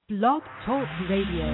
Blog Talk Radio.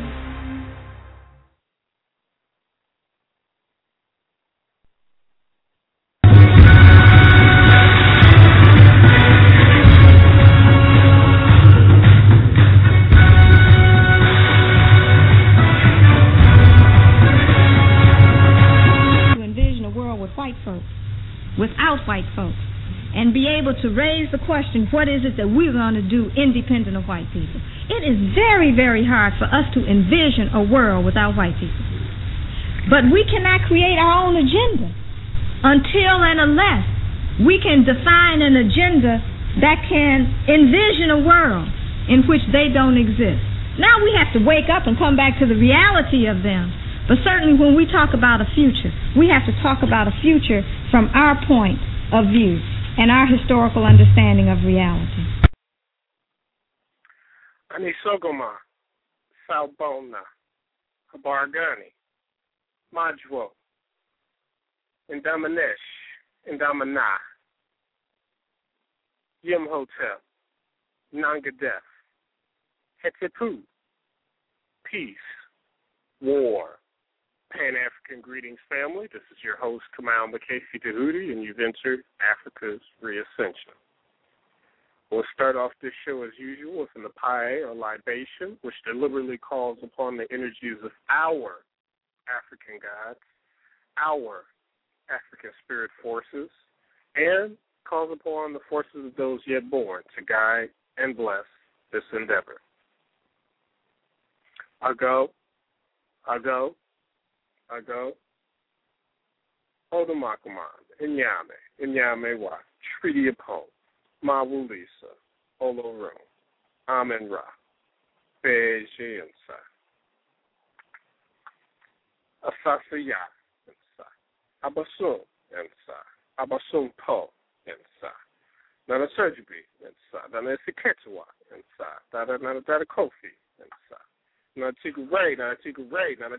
Without white folks, and be able to raise the question, what is it that we're going to do independent of white people? It is very, very hard for us to envision a world without white people. But we cannot create our own agenda until and unless we can define an agenda that can envision a world in which they don't exist. Now we have to wake up and come back to the reality of them. But certainly when we talk about a future, we have to talk about a future from our point of view and our historical understanding of reality. Anisogoma, Salbona, Habargani, Majwo, Indamanesh, Indamana, Yim Hotel, Nangadef, Hetepu, Peace, War, Pan-African Greetings, family. This is your host, Kamal Makesi Tahuti, and you've entered Africa's Reascension. We'll start off this show as usual with an apaye, or libation, which deliberately calls upon the energies of our African gods, our African spirit forces, and calls upon the forces of those yet born to guide and bless this endeavor. I go. Odamakuman, Inyame Wa, Treaty of Home, Mawulisa, Olorum, Amen Ra, Bejiansa, Asasaya, Abasum, Abasum Po, Nana Surgery, Nana Siketwa, Nana Kofi, Nana Tigray, Nana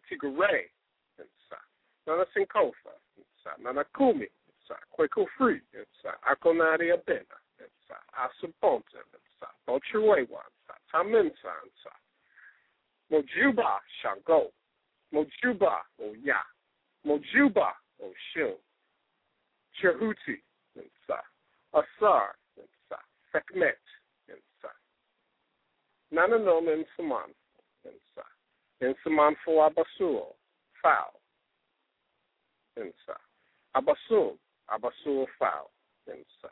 Sinkofa, Nana Kumi, Quaco Free, Akonari Abena, Asubonta, Bochuewa, Taminsa, Mojuba Shango, Mojuba O Ya, Mojuba O Shun, Chehuti, Asar, Sekmet, Nana Nomen Saman, in Saman for Abasuo, foul. Insa. Abasum foul. Insa.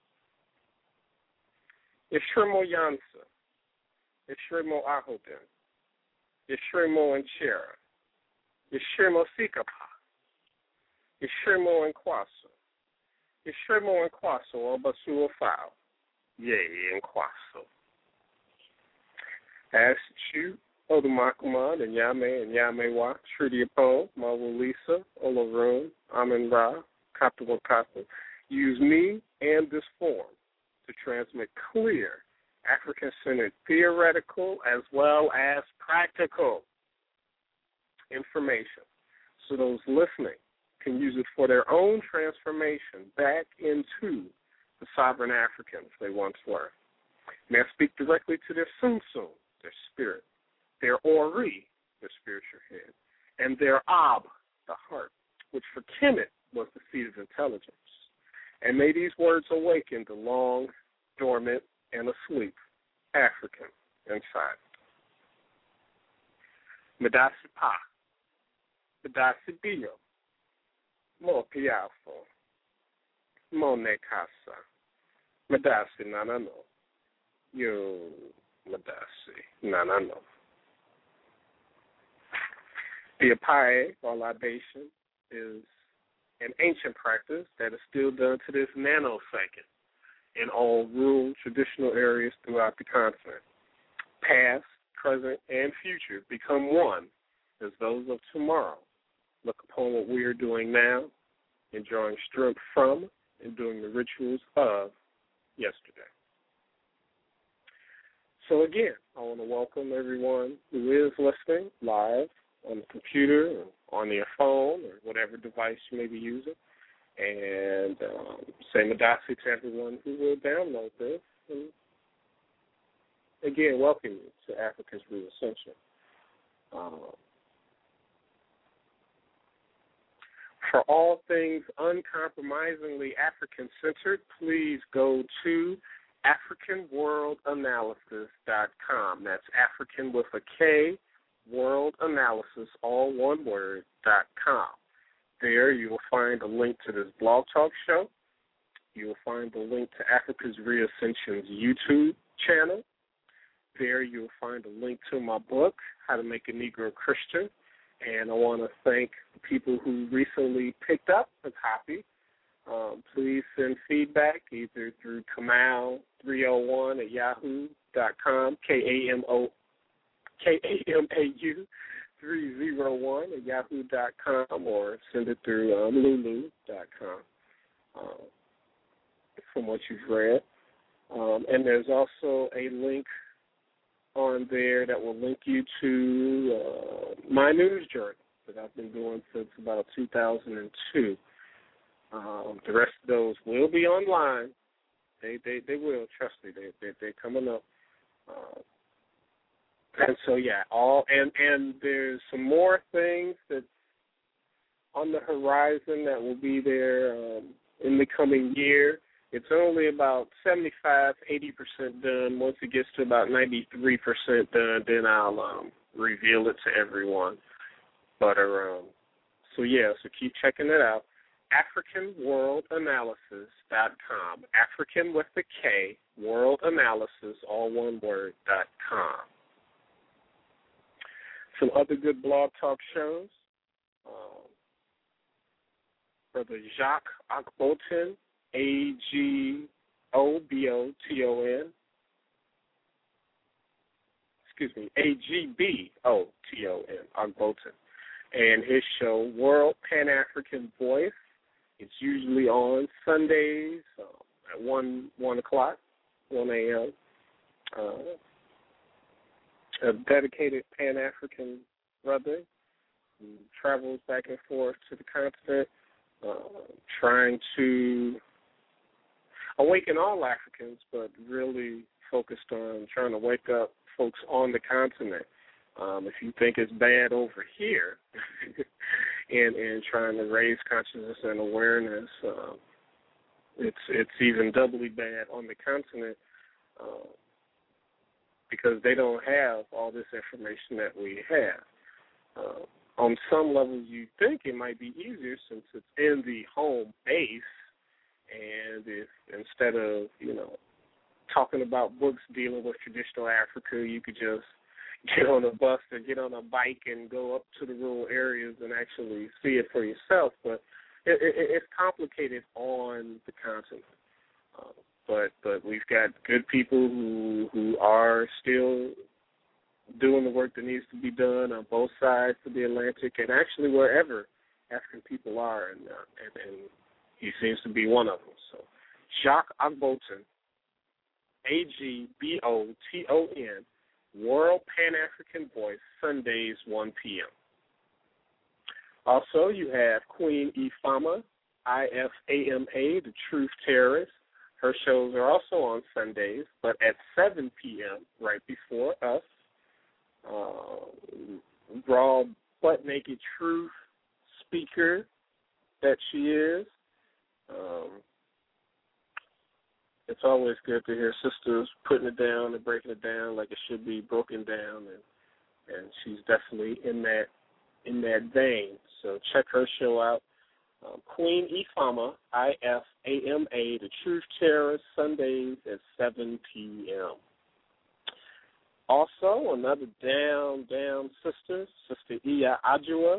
Yishrimo Yansa. Yishrimo Ahoden. Yishrimo Enchera. Yishrimo Sikapa. Yishrimo Enkwaso. Yishrimo Enkwaso Abasuo foul. Yea, Enkwaso. As you Odumakumad and Yamewa, Treaty Upon, Mawulisa, Olaroon, Amen Ra, Kaptawakata, use me and this forum to transmit clear African-centered theoretical as well as practical information so those listening can use it for their own transformation back into the sovereign Africans they once were. May I speak directly to their Sumsum, their spirit, their Ori, the spiritual head, and their Ab, the heart, which for Kemet was the seat of intelligence. And may these words awaken the long, dormant, and asleep African inside. Medasi Pa, Medasi Bio, Mo Piafo, Mo Nekasa, Medasi Nanano, Yo Medasi Nanano. The apaye, or libation, is an ancient practice that is still done to this nanosecond in all rural traditional areas throughout the continent. Past, present, and future become one as those of tomorrow look upon what we are doing now and drawing strength from and doing the rituals of yesterday. So again, I want to welcome everyone who is listening live on the computer or on your phone or whatever device you may be using. And say Madasi to everyone who will download this again, welcome you to Africa's Reascension. For all things uncompromisingly African-centered, please go to AfricanWorldAnalysis.com. That's African with a K, World Analysis, all one word, .com. There you will find a link to this blog talk show. You will find a link to Africa's Reascension's YouTube channel. There you will find a link to my book, How to Make a Negro Christian. And I want to thank the people who recently picked up a copy. Please send feedback either through Kamau301 at yahoo.com, Kamau301 at yahoo.com, or send it through lulu.com from what you've read. And there's also a link on there that will link you to my news journal that I've been doing since about 2002. The rest of those will be online. They will, trust me. They're coming up. And so and there's some more things that's on the horizon that will be there in the coming year. It's only about 75-80% done. Once it gets to about 93% done, then I'll reveal it to everyone. But so keep checking it out. AfricanWorldAnalysis.com. African with the K, World Analysis, all one word, .com. Some other good blog talk shows. Brother Jacques Agboton, Agboton. Agboton, Agboton. And his show, World Pan-African Voice. It's usually on Sundays at 1 o'clock, 1 a.m. A dedicated Pan-African brother who travels back and forth to the continent, trying to awaken all Africans, but really focused on trying to wake up folks on the continent. If you think it's bad over here, and trying to raise consciousness and awareness, it's even doubly bad on the continent because they don't have all this information that we have. On some levels, you think it might be easier since it's in the home base, and if instead of talking about books dealing with traditional Africa, you could just get on a bus or get on a bike and go up to the rural areas and actually see it for yourself. But it's complicated on the continent. But we've got good people who are still doing the work that needs to be done on both sides of the Atlantic and actually wherever African people are, and he seems to be one of them. So Jacques Agboton, Agboton, World Pan-African Voice, Sundays, 1 p.m. Also, you have Queen Ifama, IFAMA, the Truth Terrorist. Her shows are also on Sundays, but at 7 p.m., right before us. Raw, butt-naked truth speaker that she is. It's always good to hear sisters putting it down and breaking it down like it should be broken down, and she's definitely in that vein. So check her show out. Queen Ifama, IFAMA, the Truth Terrorist, Sundays at 7 p.m. Also, another down sister, Sister Iya Adjua,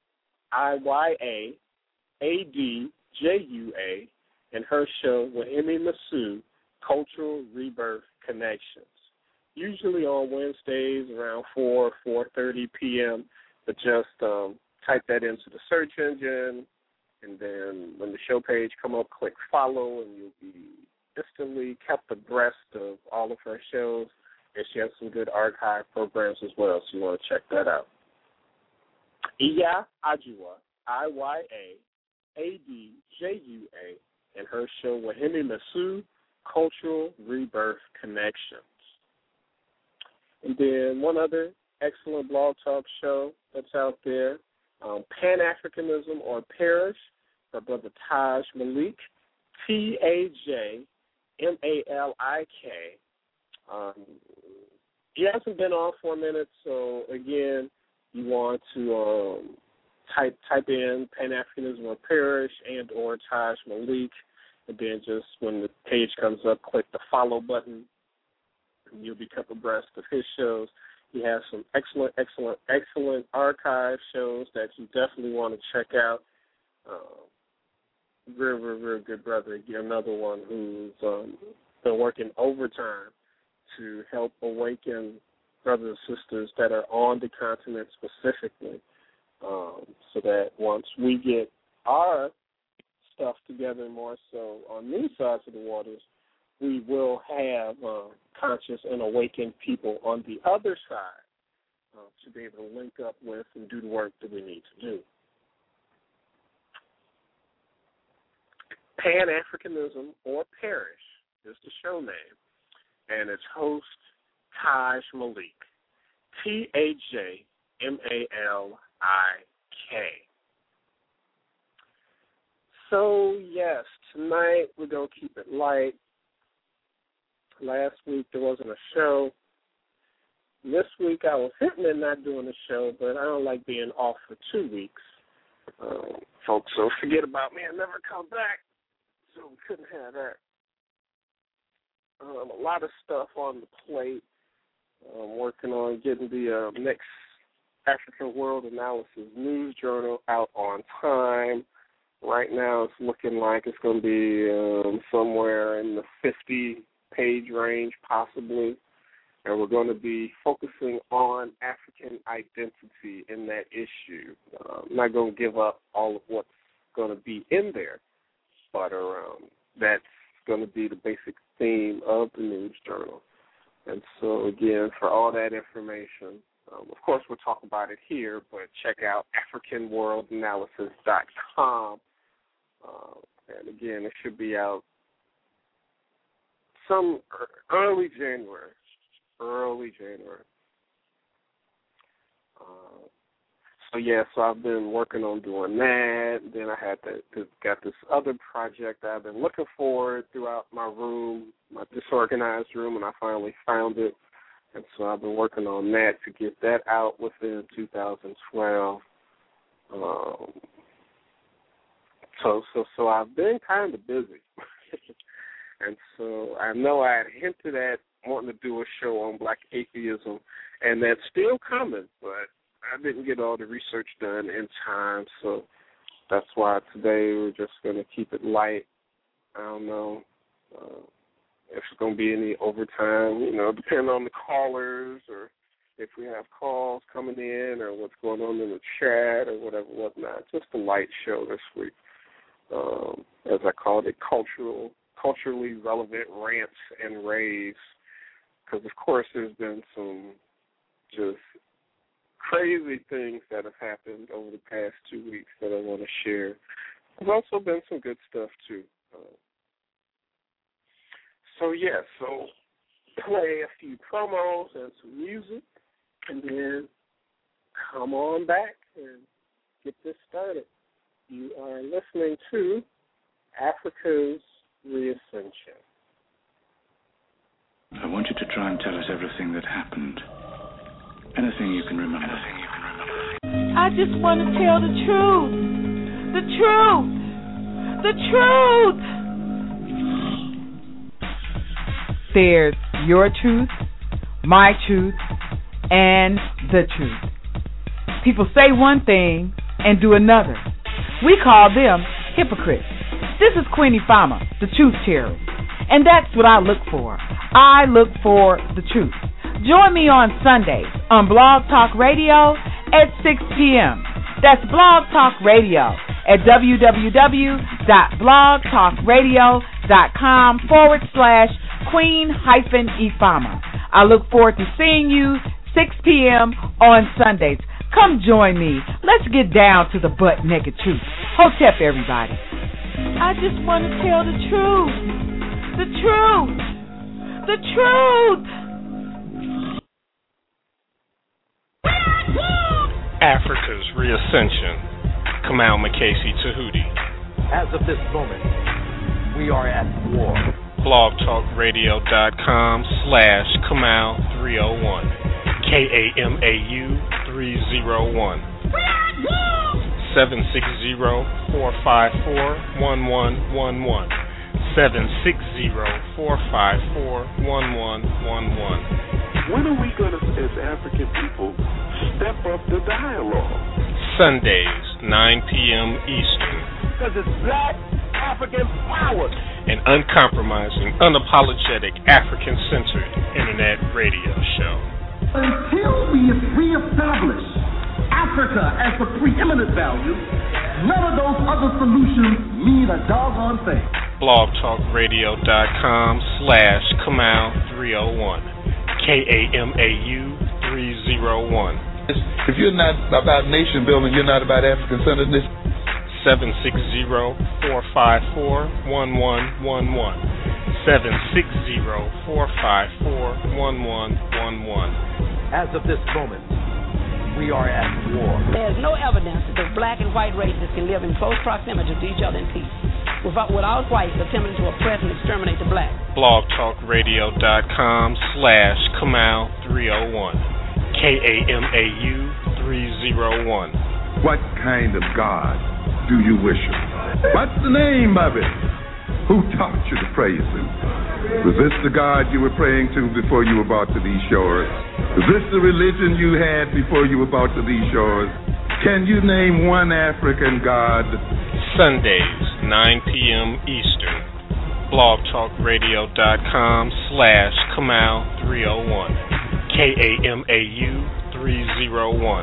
IYAADJUA, and her show, Wahimi Masu, Cultural Rebirth Connections. Usually on Wednesdays around 4:30 p.m., but just type that into the search engine, and then when the show page come up, click follow, and you'll be instantly kept abreast of all of her shows. And she has some good archive programs as well, so you want to check that out. Iya Adjua, IYAADJUA, and her show, Wahimi Masu, Cultural Rebirth Connections. And then one other excellent blog talk show that's out there, Pan-Africanism or Perish, by Brother Taj Malik, Tajmalik. He hasn't been on for a minute, so again, you want to type in Pan-Africanism or Perish and or Taj Malik, and then just when the page comes up, click the follow button, and you'll become abreast of his shows. He has some excellent archive shows that you definitely want to check out. Real good brother. Again, another one who's been working overtime to help awaken brothers and sisters that are on the continent specifically, so that once we get our stuff together more so on these sides of the waters, we will have conscious and awakened people on the other side to be able to link up with and do the work that we need to do. Pan-Africanism or Perish is the show name, and its host, Taj Malik, Tajmalik. So, yes, tonight we're going to keep it light. Last week there wasn't a show. This week I was hitting and not doing a show, but I don't like being off for 2 weeks. Folks, so forget about me and never come back. So we couldn't have that. A lot of stuff on the plate. Working on getting the next African World Analysis News Journal out on time. Right now it's looking like it's going to be somewhere in the 50-page range possibly. And we're going to be focusing on African identity in that issue. I'm not going to give up all of what's going to be in there, but that's going to be the basic theme of the news journal. And so, again, for all that information, of course, we'll talk about it here, but check out AfricanWorldAnalysis.com. And, again, it should be out some early January. So I've been working on doing that. Then I had got this other project I've been looking for throughout my room, my disorganized room, and I finally found it. And so I've been working on that to get that out within 2012. So I've been kind of busy. And so I know I had hinted at wanting to do a show on Black atheism, and that's still coming, but I didn't get all the research done in time, so that's why today we're just going to keep it light. I don't know if it's going to be any overtime, depending on the callers or if we have calls coming in or what's going on in the chat or whatnot. Just a light show this week. As I called it, culturally relevant rants and raves, because, of course, there's been some just crazy things that have happened over the past 2 weeks that I want to share. There's also been some good stuff, too. So play a few promos and some music, and then come on back and get this started. You are listening to Africa's Reascension. I want you to try and tell us everything that happened. Anything you can remember. I just want to tell the truth. The truth. The truth. There's your truth, my truth, and the truth. People say one thing and do another. We call them hypocrites. This is Queenie Fama, the truth terrorist. And that's what I look for. I look for the truth. Join me on Sundays on Blog Talk Radio at 6 p.m. That's Blog Talk Radio at www.blogtalkradio.com/Queen-Ifama. I look forward to seeing you 6 p.m. on Sundays. Come join me. Let's get down to the butt-naked truth. Hotep, everybody. I just want to tell the truth. The truth. The truth. Africa's Reascension. Kamal Makasi Tahuti. As of this moment, we are at war. blogtalkradio.com/Kamal301. KAMAU301. 760-454-1111. 760-454-1111. When are we going to, as African people, step up the dialogue? Sundays, 9 p.m. Eastern. Because it's black African power. An uncompromising, unapologetic, African-centered internet radio show. Until we reestablish Africa as the preeminent value, none of those other solutions mean a doggone thing. blogtalkradio.com/Kamal301. KAMAU301. If you're not about nation building, you're not about African-centeredness. 760-454-1111. 760-454-1111. As of this moment, we are at war. There's no evidence that the black and white races can live in close proximity to each other in peace, without whites attempting to oppress and exterminate the black. blogtalkradio.com/Kamal301. KAMAU301. What kind of God do you worship? What's the name of it? Who taught you to praise him? Was this the God you were praying to before you were brought to these shores? Was this the religion you had before you were brought to these shores? Can you name one African God? Sundays, 9 p.m. Eastern. blogtalkradio.com/Kamal301. KAMAU301.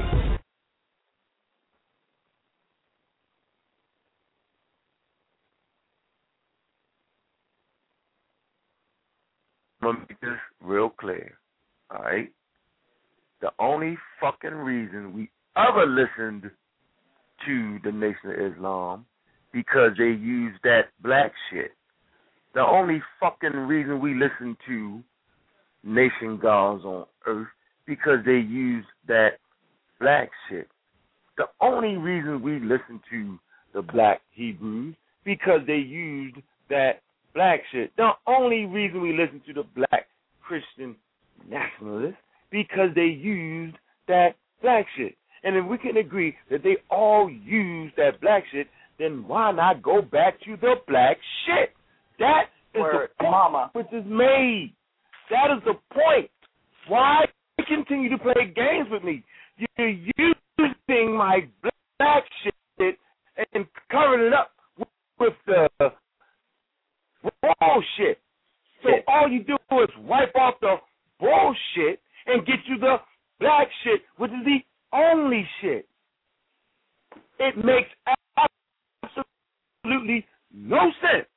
I'm going to make this real clear, all right? The only fucking reason we ever listened to the Nation of Islam because they used that black shit. The only fucking reason we listened to Nation Gods on Earth because they used that black shit. The only reason we listened to the Black Hebrews because they used that black shit. The only reason we listen to the black Christian nationalists because they used that black shit. And if we can agree that they all use that black shit, then why not go back to the black shit? That is the point which is made. That is the point. Why continue to play games with me? You're using my black shit and covering it up with the bullshit. So all you do is wipe off the bullshit and get you the black shit, which is the only shit. It makes absolutely no sense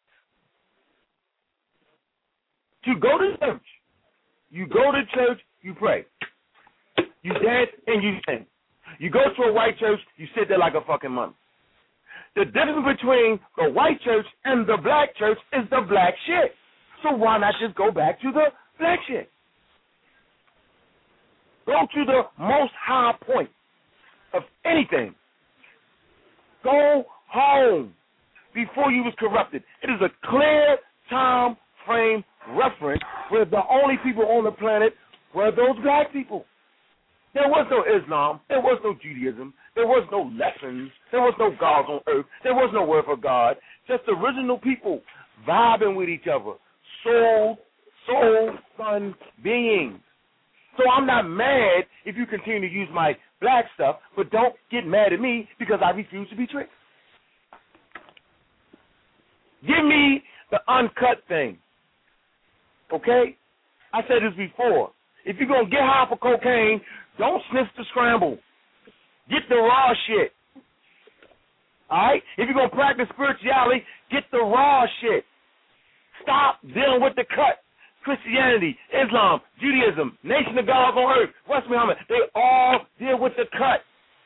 to go to church. You go to church, you pray. You dance and you sing. You go to a white church, you sit there like a fucking mummy. The difference between the white church and the black church is the black shit. So why not just go back to the black shit? Go to the most high point of anything. Go home before you was corrupted. It is a clear time frame reference where the only people on the planet were those black people. There was no Islam. There was no Judaism. There was no lessons. There was no gods on earth. There was no word for God. Just original people vibing with each other. Soul, son beings. So I'm not mad if you continue to use my black stuff, but don't get mad at me because I refuse to be tricked. Give me the uncut thing. Okay? I said this before. If you're going to get high for cocaine, don't sniff the scramble. Get the raw shit. All right? If you're going to practice spirituality, get the raw shit. Stop dealing with the cut. Christianity, Islam, Judaism, Nation of Gods on Earth, West Muhammad, they all deal with the cut.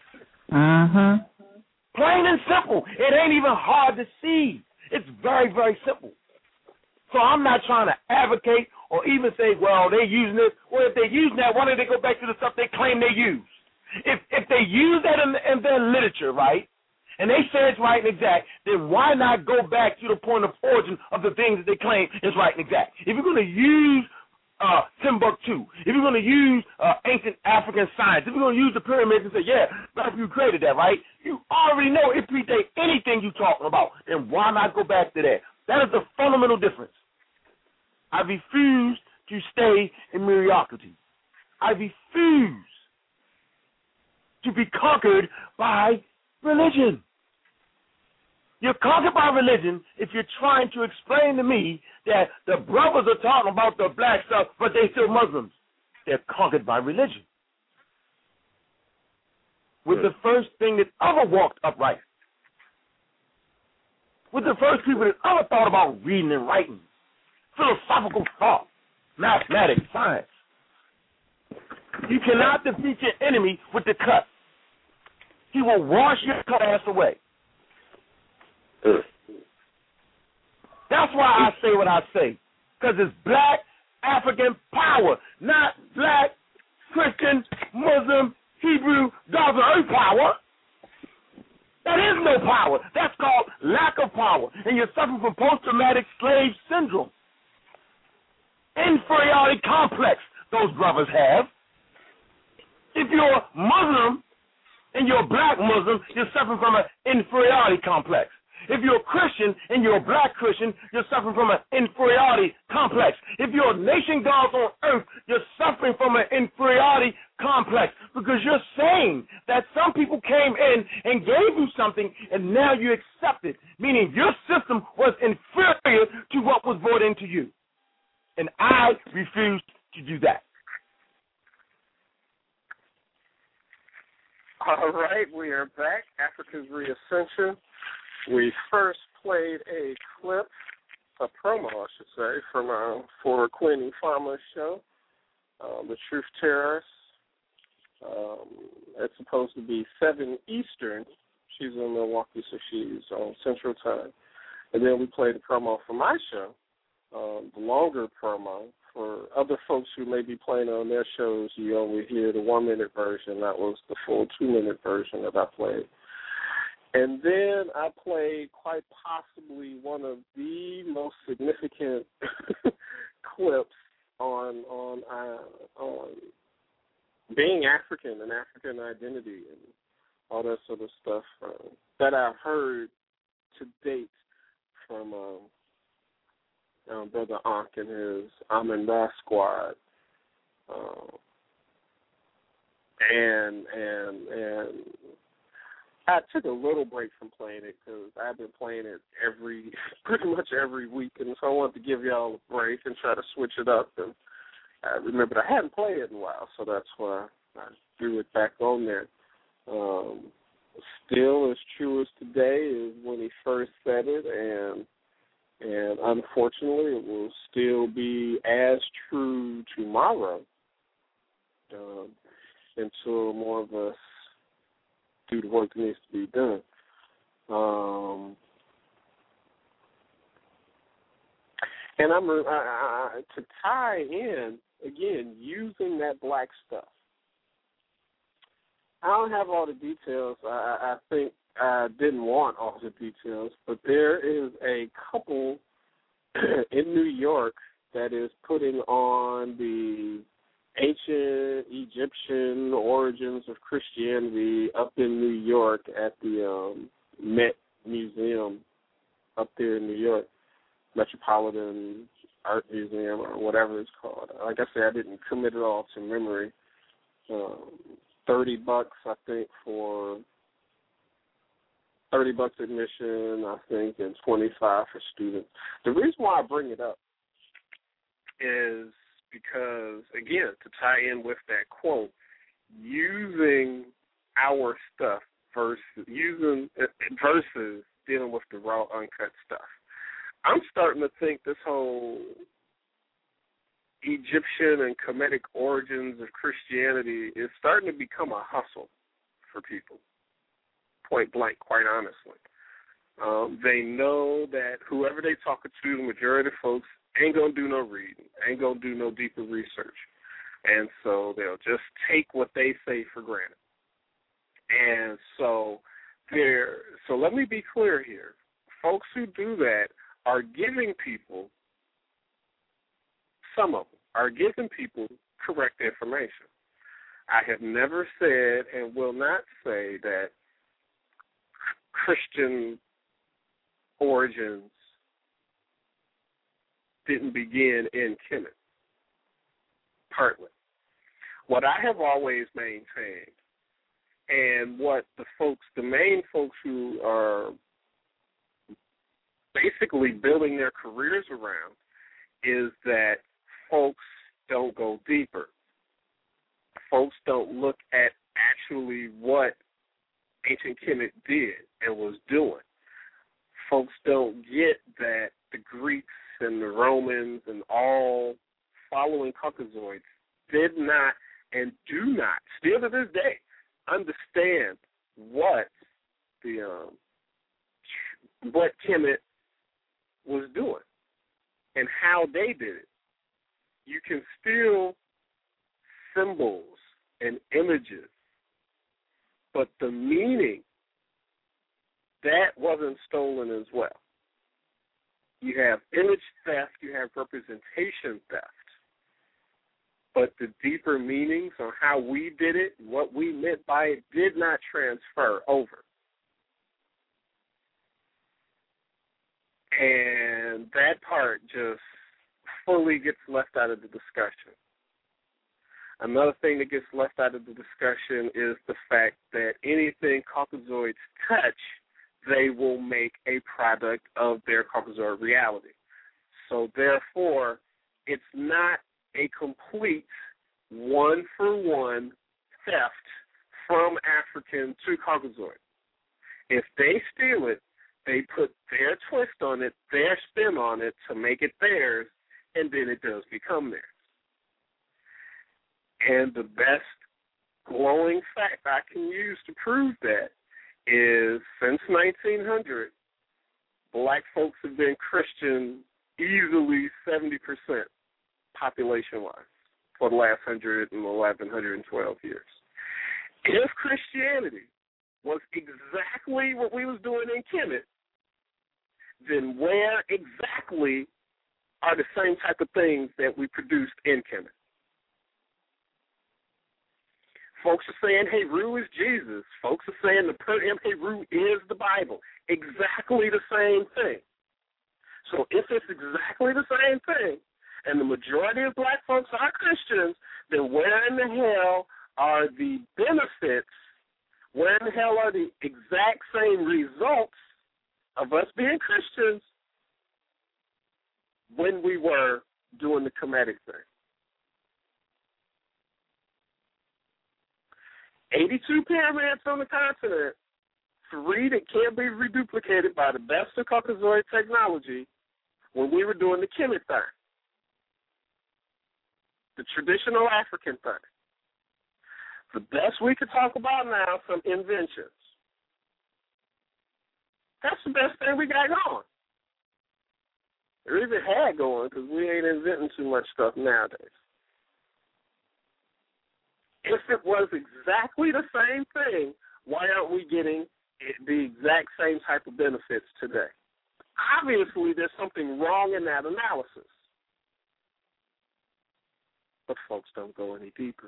Plain and simple. It ain't even hard to see. It's very, very simple. So I'm not trying to advocate or even say, well, they're using this. Well, if they're using that, why don't they go back to the stuff they claim they use? If they use that in their literature, right, and they say it's right and exact, then why not go back to the point of origin of the things that they claim is right and exact? If you're going to use Timbuktu, if you're going to use ancient African science, if you're going to use the pyramids and say, yeah, Black people created that, right? You already know it predates anything you're talking about. Then why not go back to that? That is the fundamental difference. I refuse to stay in mediocrity. I refuse to be conquered by religion. You're conquered by religion if you're trying to explain to me that the brothers are talking about the black stuff, but they're still Muslims. They're conquered by religion. With the first thing that ever walked upright. With the first people that ever thought about reading and writing. Philosophical thought. Mathematics, science. You cannot defeat your enemy with the cut. He will wash your cut ass away. That's why I say what I say. Because it's black African power, not black Christian, Muslim, Hebrew, gods of earth power. That is no power. That's called lack of power. And you're suffering from post-traumatic slave syndrome. Inferiority complex those brothers have. If you're Muslim and you're a black Muslim, you're suffering from an inferiority complex. If you're a Christian and you're a black Christian, you're suffering from an inferiority complex. If you're a nation gods on earth, you're suffering from an inferiority complex because you're saying that some people came in and gave you something and now you accept it, meaning your system was inferior to what was brought into you. And I refuse to do that. All right, we are back. Africa's Reascension. We first played a clip, a promo, I should say, from for Queenie Farmer's show, The Truth Terrorists. It's supposed to be 7 Eastern. She's in Milwaukee, so she's on Central Time. And then we played a promo for my show, the longer promo. For other folks who may be playing on their shows, you only hear the 1-minute version. That was the full 2-minute version that I played. And then I played quite possibly one of the most significant clips on being African and African identity and all that sort of stuff that I've heard to date from Brother Ankh and his Amen Ra squad. And I took a little break from playing it because I've been playing it pretty much every week, and so I wanted to give y'all a break and try to switch it up. And I remembered I hadn't played it in a while, so that's why I threw it back on there. Still as true as today is when he first said it, and unfortunately it will still be as true tomorrow until more of us do the work that needs to be done. And I'm to tie in, again, using that black stuff. I don't have all the details. I think I didn't want all the details, but there is a couple in New York that is putting on the ancient Egyptian origins of Christianity up in New York at the Met Museum up there in New York, Metropolitan Art Museum or whatever it's called. Like I said, I didn't commit it all to memory. $30, I think, for $30 admission, I think, and $25 for students. The reason why I bring it up is because, again, to tie in with that quote, using our stuff versus dealing with the raw, uncut stuff. I'm starting to think this whole Egyptian and Kemetic origins of Christianity is starting to become a hustle for people, point blank, quite honestly. They know that whoever they talking to, the majority of folks, ain't going to do no reading, ain't going to do no deeper research. And so they'll just take what they say for granted. And so let me be clear here. Folks who do that are giving people, some of them, are giving people correct information. I have never said and will not say that Christian origins didn't begin in Kemet. Partly. What I have always maintained, and what the main folks who are basically building their careers around, is that folks don't go deeper. Folks don't look at actually what ancient Kemet did and was doing. Folks don't get that the Greeks and the Romans and all following Caucasoids did not and do not, still to this day, understand what Kemet was doing and how they did it. You can steal symbols and images, but the meaning, that wasn't stolen as well. You have image theft, you have representation theft, but the deeper meanings on how we did it, what we meant by it, did not transfer over. And that part just fully gets left out of the discussion. Another thing that gets left out of the discussion is the fact that anything Caucasoids touch, they will make a product of their Caucasoid reality. So therefore, it's not a complete one-for-one theft from African to Caucasoid. If they steal it, they put their twist on it, their spin on it to make it theirs, and then it does become theirs. And the best glowing fact I can use to prove that is since 1900, black folks have been Christian easily 70% population-wise for the last 111, 112 years. If Christianity was exactly what we was doing in Kemet, then where exactly are the same type of things that we produced in Kemet? Folks are saying Heru is Jesus. Folks are saying the Persian Heru is the Bible. Exactly the same thing. So if it's exactly the same thing, and the majority of black folks are Christians, then where in the hell are the benefits? Where in the hell are the exact same results of us being Christians when we were doing the Kemetic thing? 82 pyramids on the continent, 3 that can't be reduplicated by the best of Caucasoid technology when we were doing the Kemet thing, the traditional African thing. The best we could talk about now, some inventions. That's the best thing we got going. Or even had going, because we ain't inventing too much stuff nowadays. If it was exactly the same thing, why aren't we getting the exact same type of benefits today? Obviously, there's something wrong in that analysis. But folks don't go any deeper.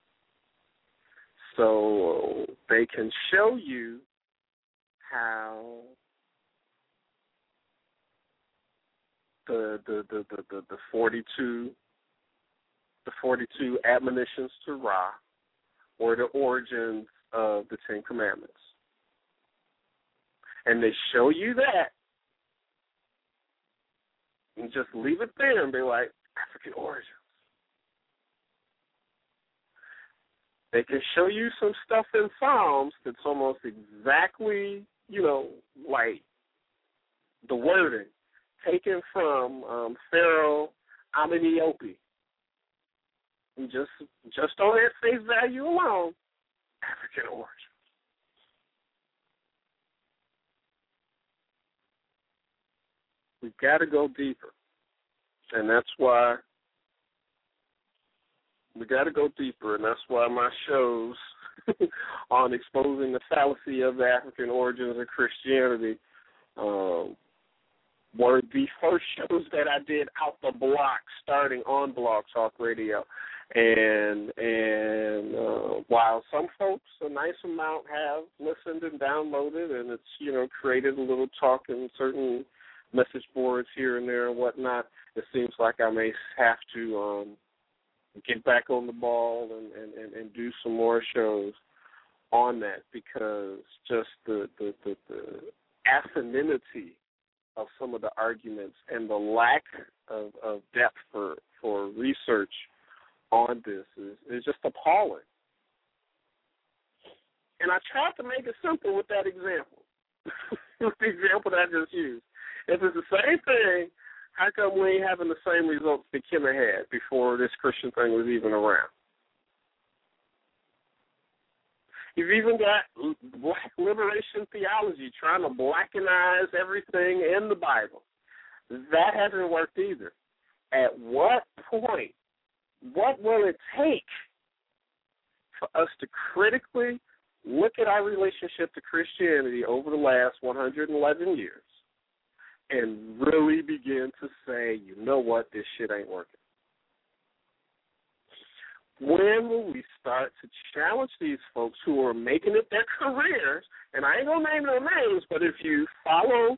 So they can show you how the 42 admonitions to Ra or the origins of the Ten Commandments. And they show you that and just leave it there and be like, African origins. They can show you some stuff in Psalms that's almost exactly, like the wording taken from Pharaoh Amenemope. And just on that face value alone, African origin. We've got to go deeper. And that's why we got to go deeper, and that's why my shows on exposing the fallacy of the African origins of Christianity were the first shows that I did out the block, starting on Blog Talk Radio. And while some folks, a nice amount, have listened and downloaded, and it's, you know, created a little talk in certain message boards here and there and whatnot, it seems like I may have to get back on the ball and do some more shows on that, because just the asininity of some of the arguments and the lack of depth for research on this is just appalling. And I tried to make it simple with that example, with the example that I just used. If it's the same thing, how come we ain't having the same results that Kimmer had before this Christian thing was even around? You've even got black liberation theology trying to blackenize everything in the Bible. That hasn't worked either. At what point, what will it take for us to critically look at our relationship to Christianity over the last 111 years and really begin to say, you know what, this shit ain't working? When will we start to challenge these folks who are making it their careers? And I ain't gonna name no names, but if you follow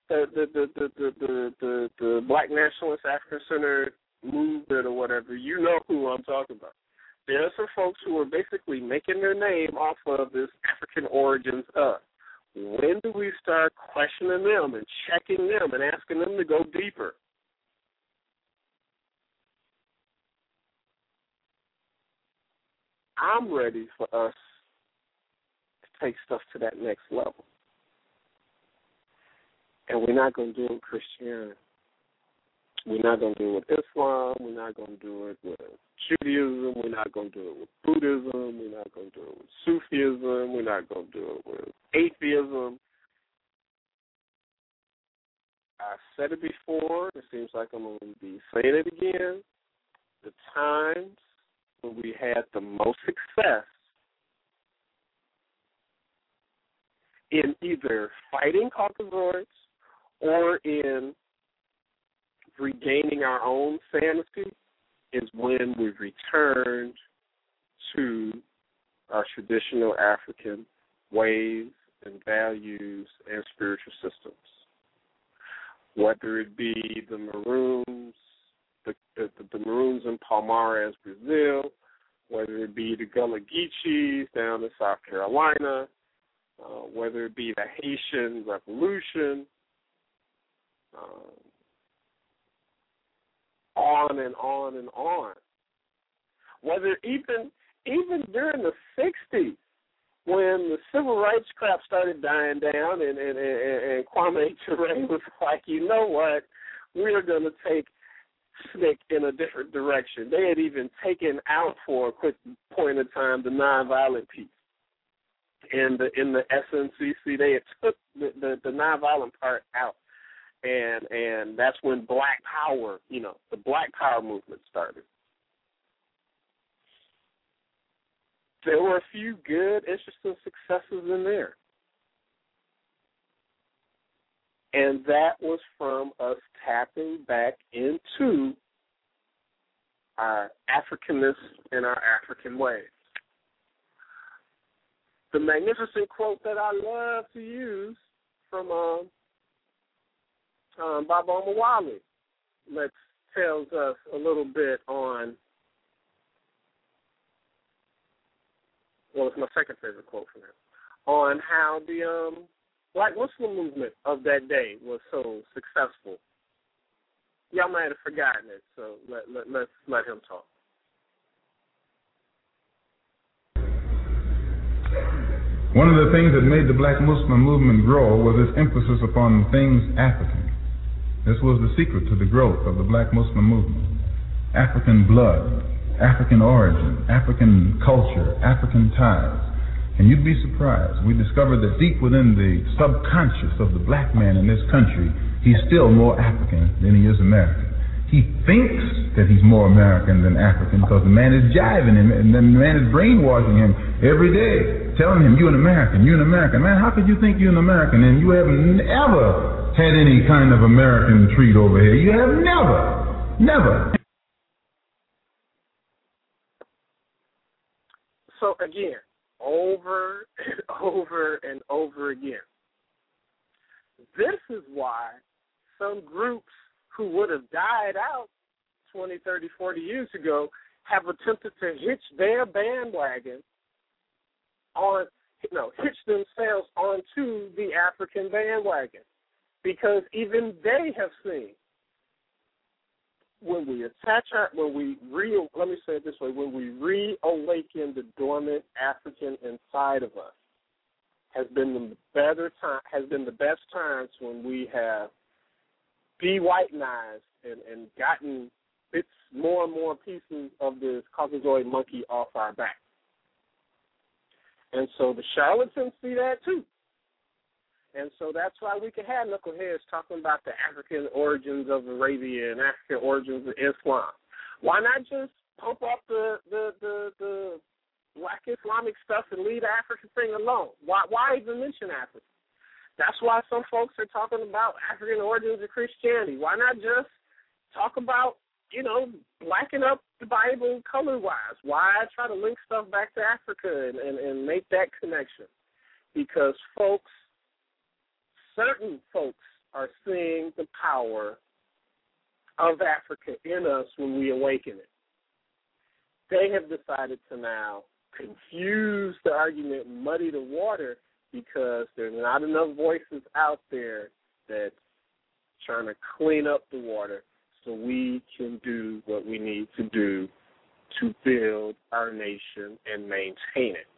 the Black Nationalist African-centered movement or whatever, you know who I'm talking about. There are some folks who are basically making their name off of this African origins of. When do we start questioning them and checking them and asking them to go deeper? I'm ready for us to take stuff to that next level. And we're not going to do it with Christianity. We're not going to do it with Islam. We're not going to do it with Judaism. We're not going to do it with Buddhism. We're not going to do it with Sufism. We're not going to do it with atheism. I've said it before. It seems like I'm going to be saying it again. The times when we had the most success in either fighting Caucasoids or in regaining our own sanity is when we've returned to our traditional African ways and values and spiritual systems. Whether it be the Maroons, the Maroons in Palmares, Brazil, whether it be the Gullah Geechees down in South Carolina, whether it be the Haitian Revolution, on and on and on. Whether even during the 60s, when the civil rights crap started dying down and Kwame Ture was like, you know what, we're going to take SNCC in a different direction. They had even taken out for a quick point in time the nonviolent piece. In the SNCC, they had took the nonviolent part out. And that's when Black Power, the Black Power movement started. There were a few good, interesting successes in there. And that was from us tapping back into our Africanness and our African ways. The magnificent quote that I love to use from Baba Omowale tells us a little bit on, well, it's my second favorite quote from him, on how the Black Muslim movement of that day was so successful. Y'all might have forgotten it, so let's let him talk. One of the things that made the Black Muslim movement grow was its emphasis upon things African. This was the secret to the growth of the Black Muslim movement. African blood, African origin, African culture, African ties. And you'd be surprised. We discovered that deep within the subconscious of the black man in this country, he's still more African than he is American. He thinks that he's more American than African because the man is jiving him and then the man is brainwashing him every day, telling him, you're an American, you're an American. Man, how could you think you're an American and you haven't ever had any kind of American treat over here? You have never. So again, over and over and over again. This is why some groups who would have died out 20, 30, 40 years ago have attempted to hitch their bandwagon on, hitch themselves onto the African bandwagon. Because even they have seen when we reawaken the dormant African inside of us, has been the best times when we have de-whitenized and gotten bits, more and more pieces of this Caucasoid monkey off our back. And so the charlatans see that too. And so that's why we can have knuckleheads talking about the African origins of Arabia and African origins of Islam. Why not just pump up the Black Islamic stuff and leave the African thing alone? Why even mention Africa? That's why some folks are talking about African origins of Christianity. Why not just talk about, blacken up the Bible color-wise? Why try to link stuff back to Africa and make that connection? Because certain folks are seeing the power of Africa in us when we awaken it. They have decided to now confuse the argument, muddy the water, because there's not enough voices out there that's trying to clean up the water so we can do what we need to do to build our nation and maintain it.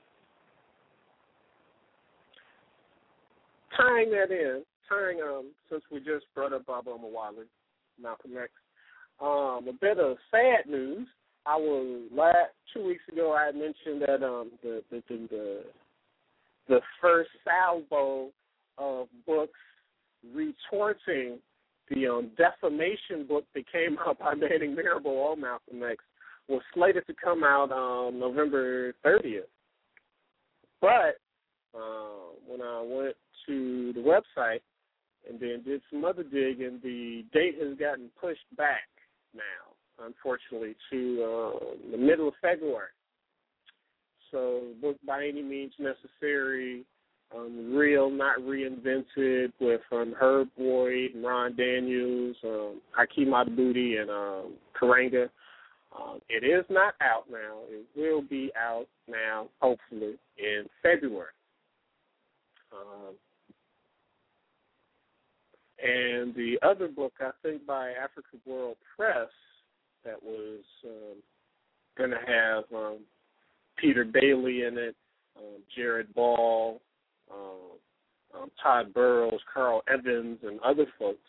Since we just brought up Baba Omowale, Malcolm X, a bit of sad news. 2 weeks ago I had mentioned that the first salvo of books retorting the defamation book that came out by Manning Marable on Malcolm X was slated to come out on November 30th. But when I went to the website and then did some other digging, the date has gotten pushed back now, unfortunately, to the middle of February. So the book, By Any Means Necessary, Real, Not Reinvented, with Herb Boyd and Ron Daniels, Hakeem Adabudi, and Karanga. It is not out now. It will be out now, hopefully, in February. And the other book, I think, by Africa World Press, that was going to have Peter Bailey in it, Jared Ball, Todd Burrows, Carl Evans, and other folks.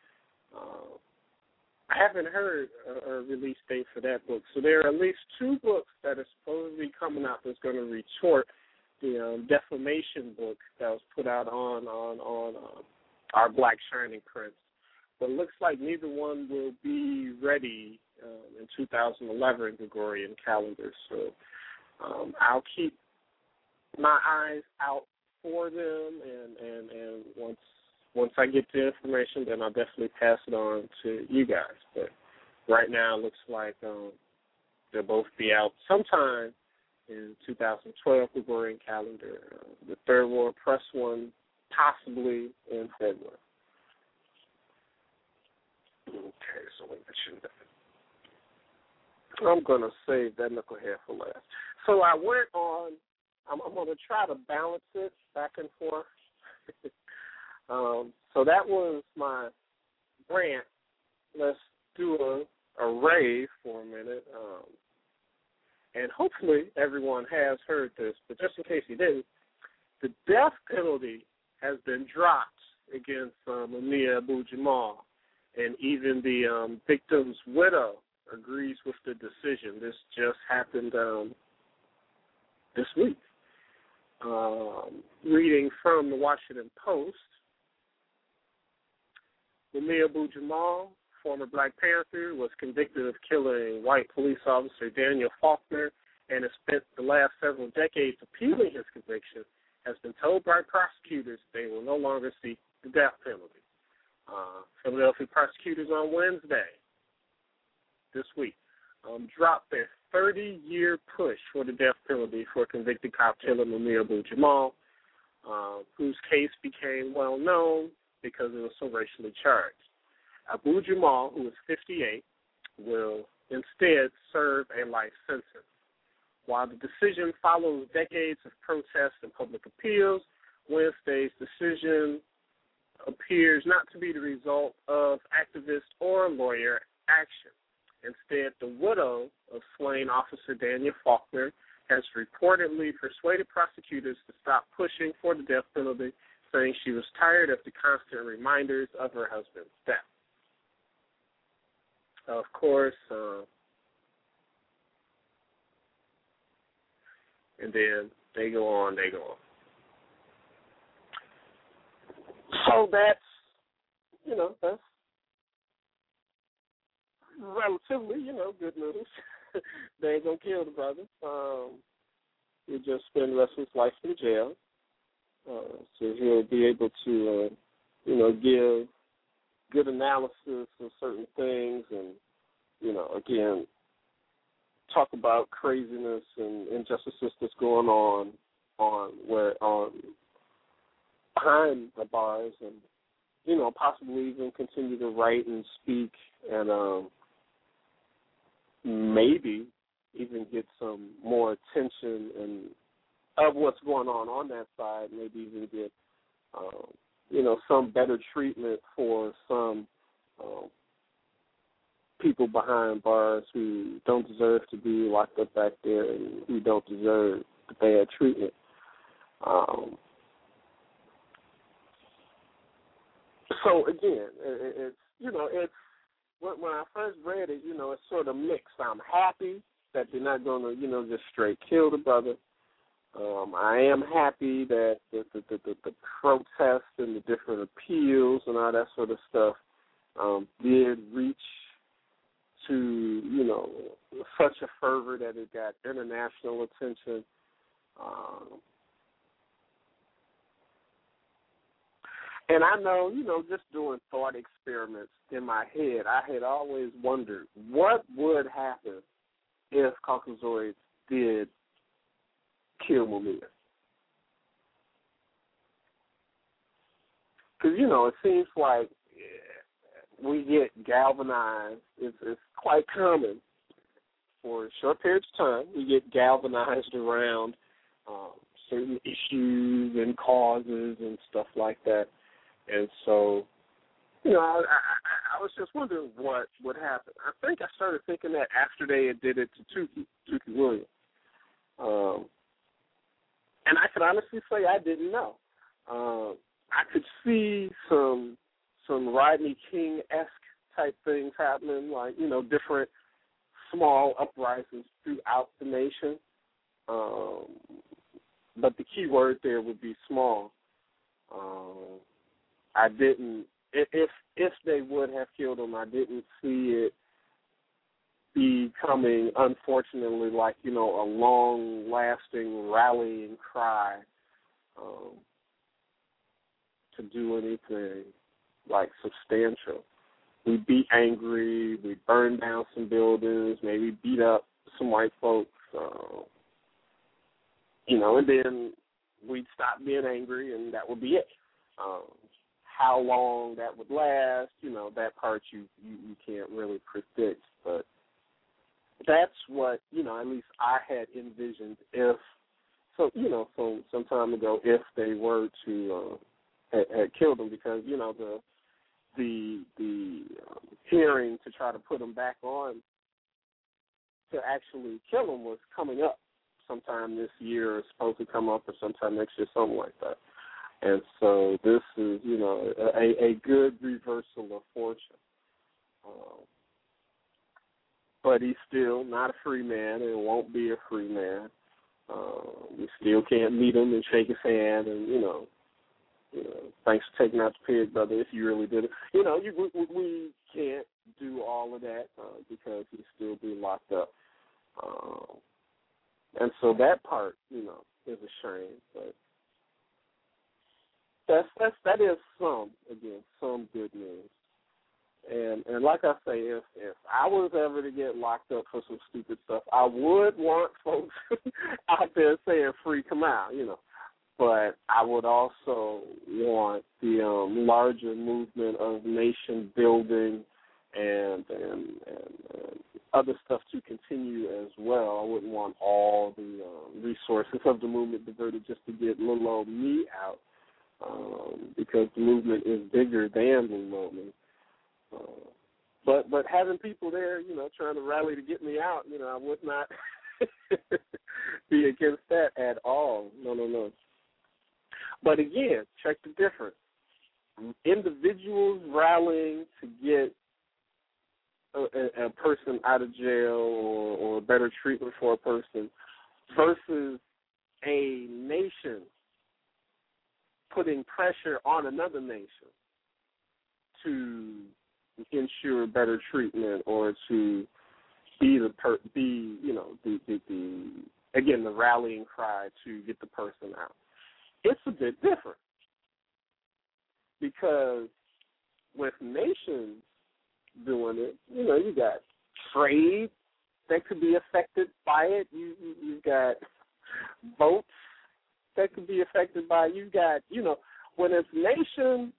I haven't heard a release date for that book. So there are at least two books that are supposedly coming out that's going to retort the defamation book that was put out on our Black Shining Prince. But it looks like neither one will be ready in 2011 Gregorian calendar. So I'll keep my eyes out for them, and once I get the information, then I'll definitely pass it on to you guys. But right now it looks like they'll both be out sometime in 2012 Gregorian calendar. The Third World Press one possibly in February. Okay, so we mentioned that. I'm going to save that knucklehead for last. So I went on, I'm going to try to balance it back and forth. So that was my rant. Let's do a rave for a minute. And hopefully everyone has heard this, but just in case you didn't, the death penalty has been dropped against Mumia Abu-Jamal, and even the victim's widow agrees with the decision. This just happened this week. Reading from the Washington Post, Mumia Abu-Jamal, former Black Panther, was convicted of killing white police officer Daniel Faulkner and has spent the last several decades appealing his conviction, has been told by prosecutors they will no longer seek the death penalty. Philadelphia prosecutors on Wednesday this week dropped their 30-year push for the death penalty for convicted cop killer Mumia Abu-Jamal, whose case became well known because it was so racially charged. Abu-Jamal, who is 58, will instead serve a life sentence. While the decision follows decades of protests and public appeals, Wednesday's decision appears not to be the result of activist or lawyer action. Instead, the widow of slain officer Daniel Faulkner has reportedly persuaded prosecutors to stop pushing for the death penalty, saying she was tired of the constant reminders of her husband's death. Of course, and then they go on. So that's relatively, good news. They ain't gonna kill the brother. He'll just spend the rest of his life in jail. So he'll be able to, give good analysis of certain things and, again, talk about craziness and injustices that's going on behind the bars and, possibly even continue to write and speak and maybe even get some more attention and of what's going on that side, maybe even get, some better treatment for some people behind bars who don't deserve to be locked up back there and who don't deserve the bad treatment. So again, it's when I first read it, it's sort of mixed. I'm happy that they're not going to, just straight kill the brother. I am happy that the protests and the different appeals and all that sort of stuff did reach to, such a fervor that it got international attention. And I know, just doing thought experiments in my head, I had always wondered what would happen if Caucasoids did kill Mumia. Because, it seems like we get galvanized. It's quite common for short periods of time. We get galvanized around certain issues and causes and stuff like that. And so, I was just wondering what would happen. I think I started thinking that after they did it to Tookie Williams. And I could honestly say I didn't know. I could see some Rodney King-esque type things happening, like, different small uprisings throughout the nation. But the key word there would be small. I didn't, if they would have killed him, I didn't see it becoming, unfortunately, like, a long-lasting rallying cry to do anything, like, substantial. We'd be angry, we'd burn down some buildings, maybe beat up some white folks, and then we'd stop being angry, and that would be it. How long that would last, that part you can't really predict, but that's what, at least I had envisioned if, some time ago, if they were to had killed him, because, the hearing to try to put him back on to actually kill him was coming up sometime this year, or supposed to come up, or sometime next year, something like that. And so this is, a good reversal of fortune. But he's still not a free man and won't be a free man. We still can't meet him and shake his hand and, thanks for taking out the pig, brother, if you really did it. We can't do all of that because he'd still be locked up. And so that part, is a shame. But that is some good news. And like I say, if I was ever to get locked up for some stupid stuff, I would want folks out there saying free Kamau, But I would also want the larger movement of nation building and other stuff to continue as well. I wouldn't want all the resources of the movement diverted just to get little old me out, because the movement is bigger than little old me. But having people there, trying to rally to get me out, I would not be against that at all. No. But again, check the difference. Individuals rallying to get a person out of jail or better treatment for a person versus a nation putting pressure on another nation to ensure better treatment or to be the rallying cry to get the person out. It's a bit different because with nations doing it, you got trade that could be affected by it. You've got votes that could be affected by it. You've got, when it's nation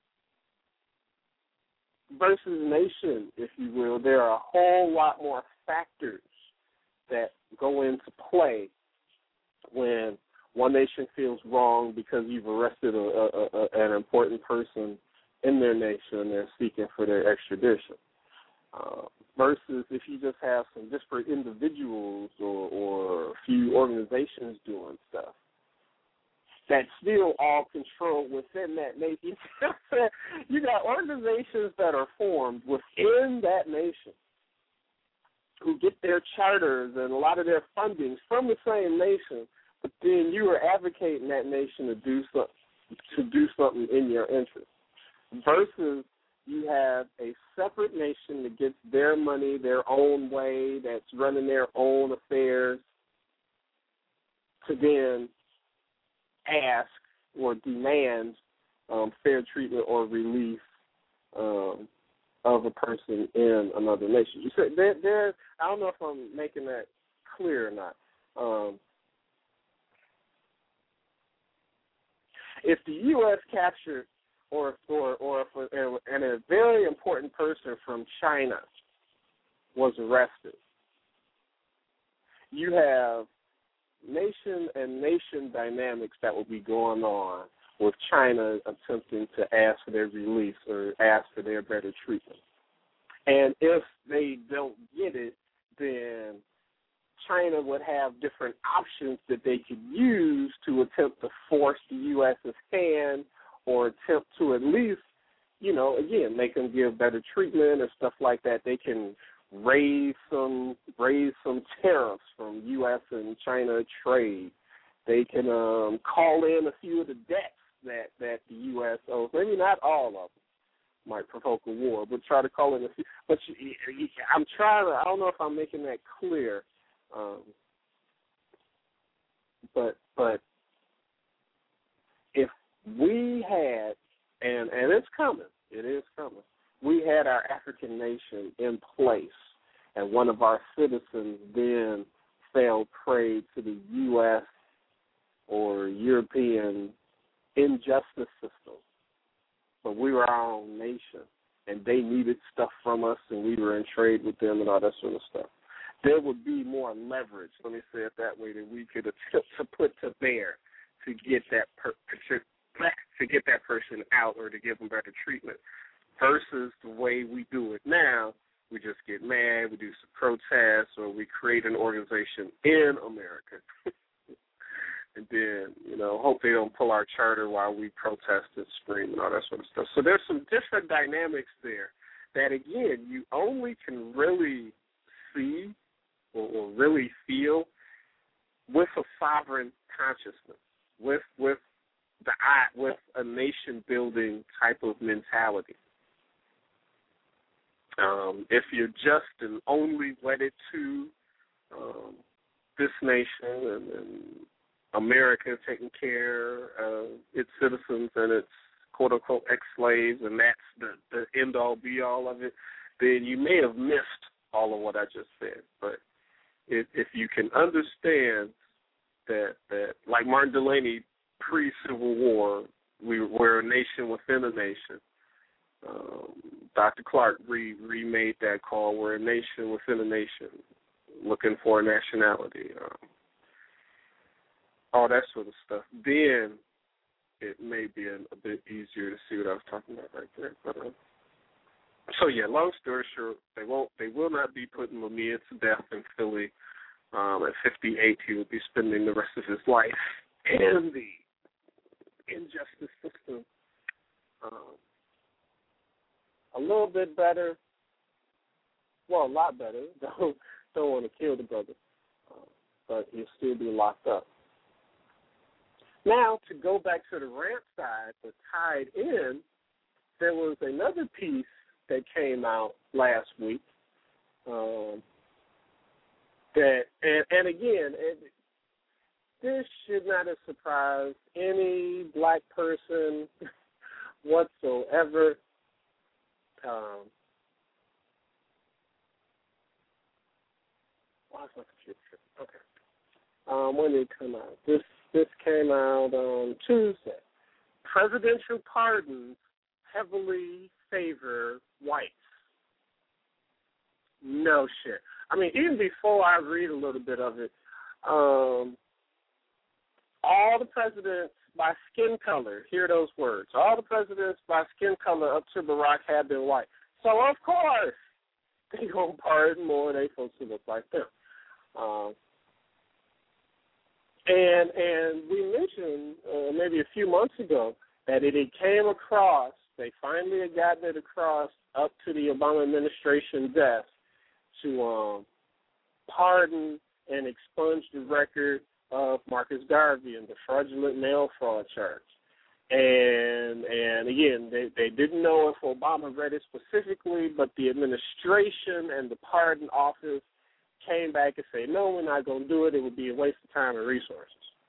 versus nation, if you will, there are a whole lot more factors that go into play when one nation feels wrong because you've arrested an important person in their nation and they're seeking for their extradition. Versus if you just have some disparate individuals or a few organizations doing stuff that's still all controlled within that nation. You got organizations that are formed within that nation who get their charters and a lot of their fundings from the same nation, but then you are advocating that nation to do something in your interest. Versus you have a separate nation that gets their money their own way, that's running their own affairs, to then ask or demand fair treatment or relief of a person in another nation. You said there. I don't know if I'm making that clear or not. If the U.S. captured or and a very important person from China was arrested, you have nation dynamics that will be going on with China attempting to ask for their release or ask for their better treatment. And if they don't get it, then China would have different options that they could use to attempt to force the U.S.'s hand or attempt to at least, again, make them give better treatment or stuff like that. They can raise some tariffs from U.S. and China trade. They can call in a few of the debts that the U.S. owes. Maybe not all of them. Might provoke a war, but try to call in a few. But I'm trying to. I don't know if I'm making that clear. But if we had, and it's coming, it is coming. We had our African nation in place, and one of our citizens then fell prey to the U.S. or European injustice system. But we were our own nation, and they needed stuff from us, and we were in trade with them and all that sort of stuff. There would be more leverage, let me say it that way, that we could attempt to put to bear to get that person out or to give them better treatment, versus the way we do it now. We just get mad, we do some protests, or we create an organization in America. And then, hope they don't pull our charter while we protest and scream and all that sort of stuff. So there's some different dynamics there that, again, you only can really see or really feel with a sovereign consciousness, with a nation-building type of mentality. If you're just and only wedded to this nation and America taking care of its citizens and its quote-unquote ex-slaves, and that's the end-all, be-all of it, then you may have missed all of what I just said. But if you can understand that like Martin Delany, pre-Civil War, we're a nation within a nation. Dr. Clark remade that call. We're a nation within a nation, looking for a nationality. All that sort of stuff. Then it may be a bit easier to see what I was talking about right there. But so yeah, long story short, they will not be putting Lamia to death in Philly. At 58, he will be spending the rest of his life in the injustice system. A little bit better, well, a lot better. Don't want to kill the brother, but he'll still be locked up. Now, to go back to the rant side, but tied in, there was another piece that came out last week. And again, this should not have surprised any black person whatsoever. Why is my computer tripping? Okay. When did it come out? This came out on Tuesday. Presidential pardons heavily favor whites. No shit. I mean, even before I read a little bit of it, all the presidents by skin color, hear those words, all the presidents by skin color up to Barack have been white. So, of course, they going to pardon more of they folks who look like them. And we mentioned maybe a few months ago that it came across, they finally had gotten it across up to the Obama administration desk to pardon and expunge the record of Marcus Garvey and the fraudulent mail fraud charge. And again, they didn't know if Obama read it specifically, but the administration and the pardon office came back and said, no, we're not going to do it. It would be a waste of time and resources.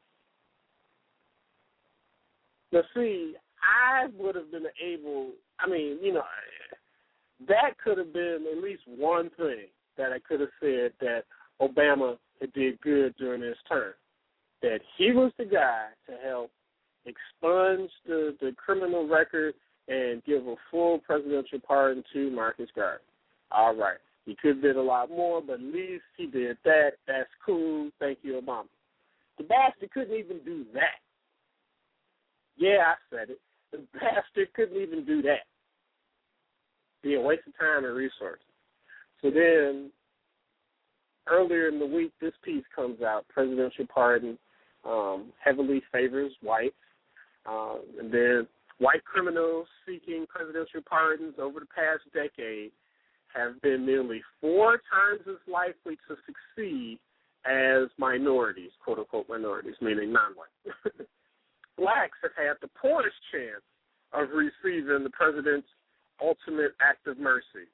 Now, see, I would have been able, I mean, you know, that could have been at least one thing that I could have said that Obama did good during his term, that he was the guy to help expunge the criminal record and give a full presidential pardon to Marcus Garvey. All right. He could have did a lot more, but at least he did that. That's cool. Thank you, Obama. The bastard couldn't even do that. Yeah, I said it. The bastard couldn't even do that. Be a waste of time and resources. So then, earlier in the week, this piece comes out. Presidential pardon heavily favors whites. And then white criminals seeking presidential pardons over the past decade have been nearly 4 times as likely to succeed as minorities, quote-unquote minorities, meaning non-white. Blacks have had the poorest chance of receiving the president's ultimate act of mercy.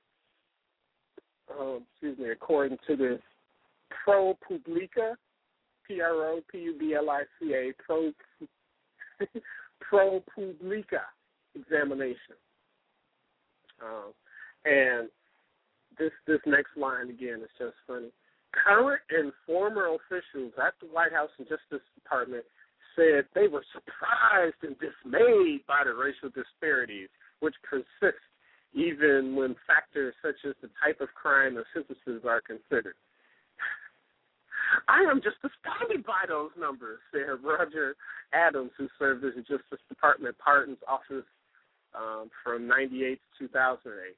According to the ProPublica, ProPublica, ProPublica examination. And this next line, again, is just funny. Current and former officials at the White House and Justice Department said they were surprised and dismayed by the racial disparities which persist even when factors such as the type of crime and sentences are considered. I am just astounded by those numbers, said Roger Adams, who served as the Justice Department Pardons Office from 1998 to 2008.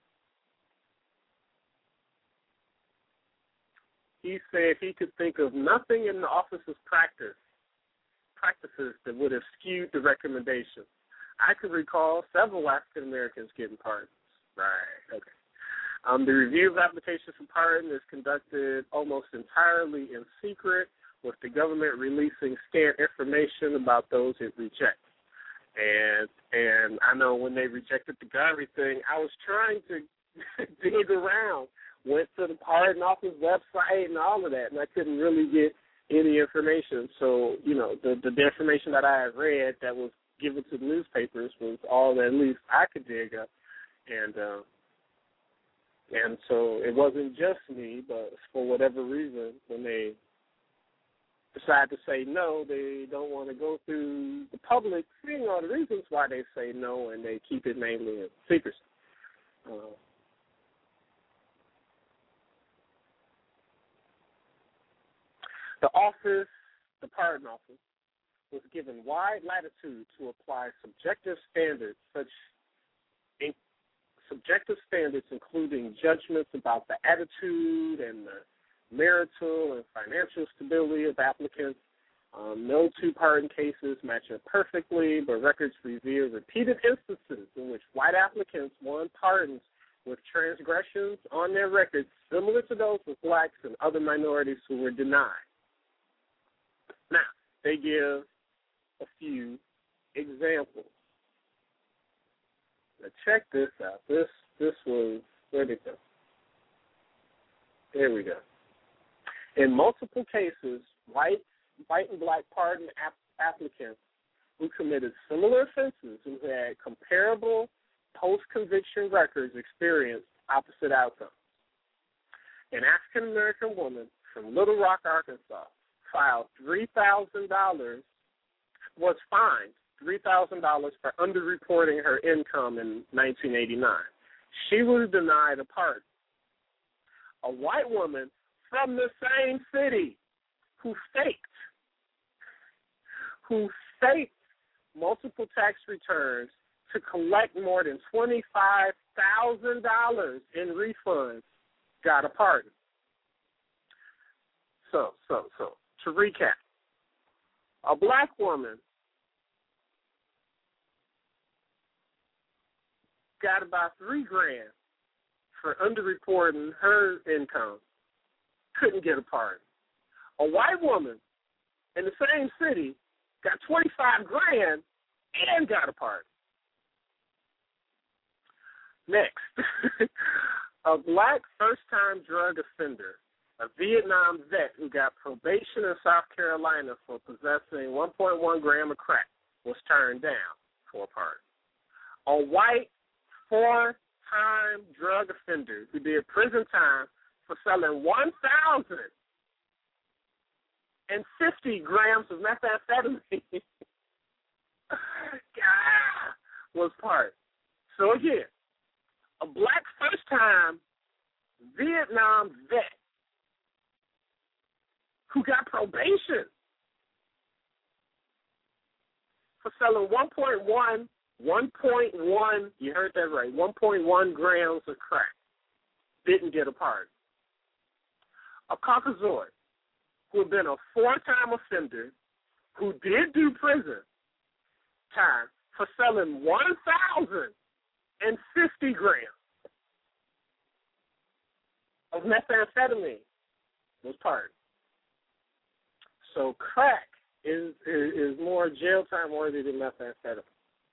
He said he could think of nothing in the office's practices that would have skewed the recommendation. I could recall several African Americans getting pardons. Right, okay. The review of applications for pardon is conducted almost entirely in secret, with the government releasing scant information about those it rejects. And I know when they rejected the Garvey thing, I was trying to dig around, went to the pardon office website and all of that, and I couldn't really get any information. So, the information that I had read that was given to the newspapers was all that at least I could dig up. And so it wasn't just me, but for whatever reason, when they decide to say no, they don't want to go through the public seeing all the reasons why they say no, and they keep it mainly in secrecy. The pardon office, was given wide latitude to apply subjective standards, including judgments about the attitude and the marital and financial stability of applicants. No two pardon cases match up perfectly, but records reveal repeated instances in which white applicants won pardons with transgressions on their records similar to those with blacks and other minorities who were denied. Now, they give a few examples. Now, check this out. This was, where'd it go? There we go. In multiple cases, white and black pardon applicants who committed similar offenses who had comparable post-conviction records experienced opposite outcomes. An African-American woman from Little Rock, Arkansas, was fined $3,000 for underreporting her income in 1989. She was denied a pardon. A white woman from the same city who faked multiple tax returns to collect more than $25,000 in refunds got a pardon. So, to recap, a black woman got about $3,000 for underreporting her income, couldn't get a pardon. A white woman in the same city got $25,000 and got a pardon. Next, a black first-time drug offender, a Vietnam vet who got probation in South Carolina for possessing 1.1 gram of crack, was turned down for a pardon. A white four-time drug offender who did prison time for selling 1,050 grams of methamphetamine was pardoned. So again, a black first-time Vietnam vet who got probation for selling 1.1, you heard that right, 1.1 grams of crack, didn't get a pardon. A Caucasoid who had been a four-time offender who did do prison time for selling 1,050 grams of methamphetamine was pardoned. So crack is more jail time worthy than methamphetamine.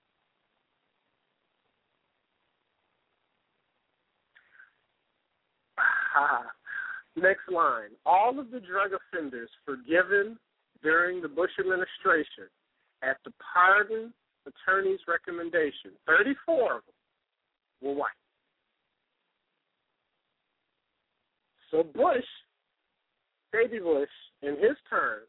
Next line. All of the drug offenders forgiven during the Bush administration at the pardon attorney's recommendation, 34 of them were white. So Bush, Baby Bush, in his term,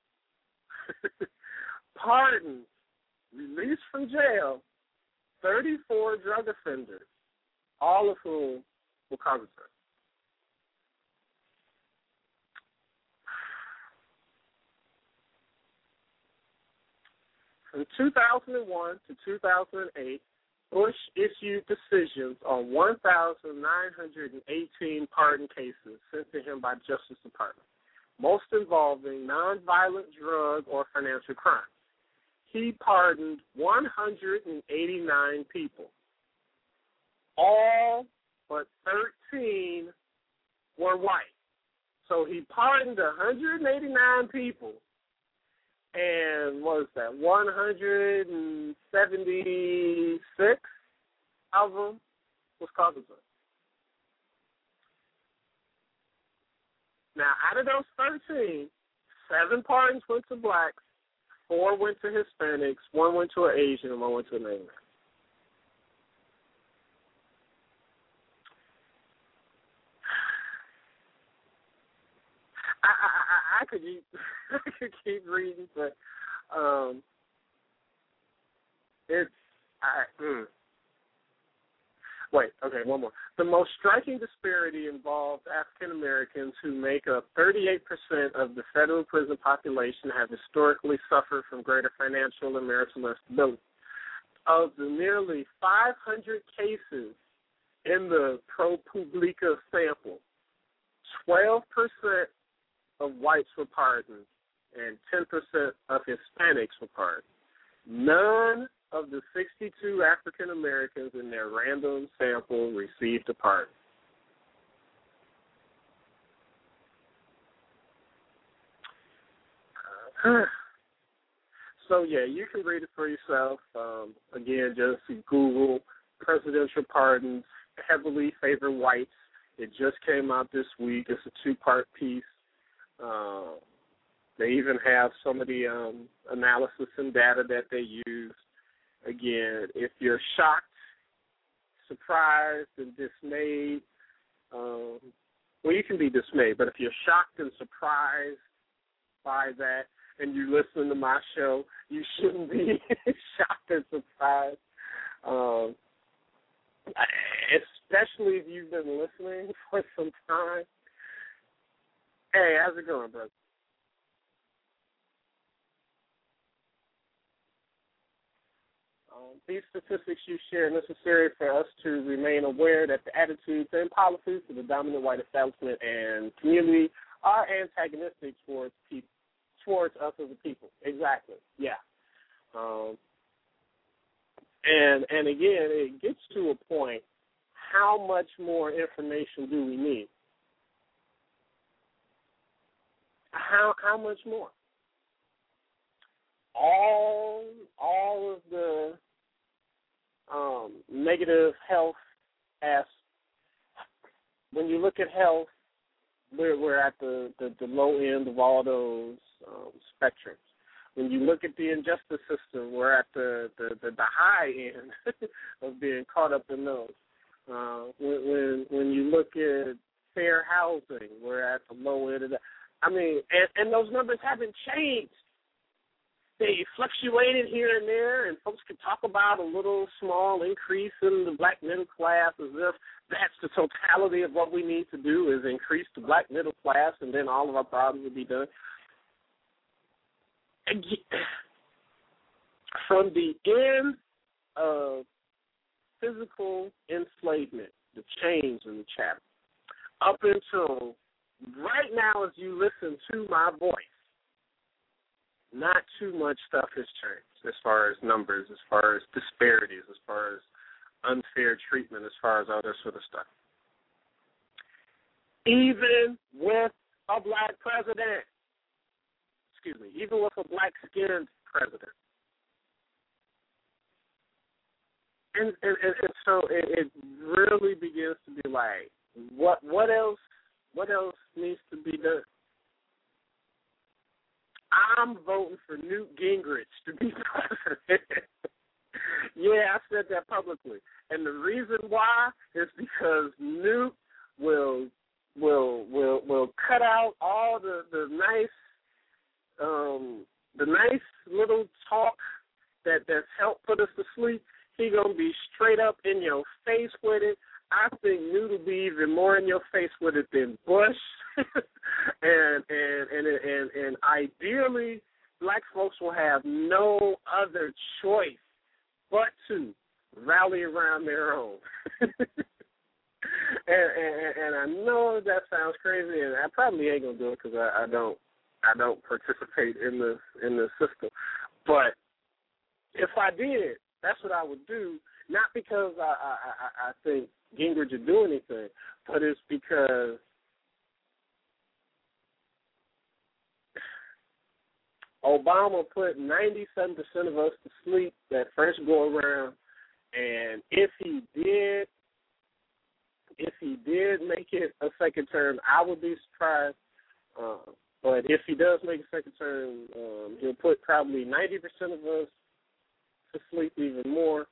pardoned, released from jail, 34 drug offenders, all of whom were Caucasoid. From 2001 to 2008, Bush issued decisions on 1,918 pardon cases sent to him by the Justice Department, most involving nonviolent drug or financial crimes. He pardoned 189 people. All but 13 were white. So he pardoned 189 people. And what was that, 150 76 of them was Caucasus. Now, out of those 13, 7 pardons went to blacks, 4 went to Hispanics, 1 went to an Asian, and 1 went to a Native. I could keep reading, but Wait, okay, one more. The most striking disparity involves African Americans, who make up 38% of the federal prison population, have historically suffered from greater financial and marital instability. Of the nearly 500 cases in the ProPublica sample, 12% of whites were pardoned and 10% of Hispanics were pardoned. None of the 62 African Americans in their random sample received a pardon. So, yeah, you can read it for yourself. Again, just Google presidential pardons, heavily favor whites. It just came out this week. It's a 2-part piece. They even have some of the analysis and data that they use. Again, if you're shocked, surprised, and dismayed, well, you can be dismayed, but if you're shocked and surprised by that and you listen to my show, you shouldn't be shocked and surprised, especially if you've been listening for some time. Hey, how's it going, brother? These statistics you share are necessary for us to remain aware that the attitudes and policies of the dominant white establishment and community are antagonistic towards us as a people. Exactly. Yeah. And again, it gets to a point, how much more information do we need? How much more? All of the negative health aspects. When you look at health, we're at the low end of all those spectrums. When you look at the injustice system, we're at the high end of being caught up in those. When you look at fair housing, we're at the low end of that. I mean, and those numbers haven't changed. They fluctuated here and there, and folks could talk about a little small increase in the black middle class as if that's the totality of what we need to do is increase the black middle class, and then all of our problems will be done. From the end of physical enslavement, the chains in the chattel, up until right now as you listen to my voice, not too much stuff has changed as far as numbers, as far as disparities, as far as unfair treatment, as far as all this sort of stuff. Even with a black president, even with a black-skinned president. And so it really begins to be like, what else needs to be done? I'm voting for Newt Gingrich to be president. Yeah, I said that publicly. And the reason why is because Newt will cut out all the nice little talk that's helped put us to sleep. He gonna be straight up in your face with it. I think Newt will be even more in your face with it than Bush. and ideally, black folks will have no other choice but to rally around their own. and I know that sounds crazy, and I probably ain't gonna do it because I don't participate in the system. But if I did, that's what I would do. Not because I think Gingrich would do anything, but it's because Obama put 97% of us to sleep that first second term, I would be surprised. But if he does make a second term, he'll put probably 90% of us to sleep, even more.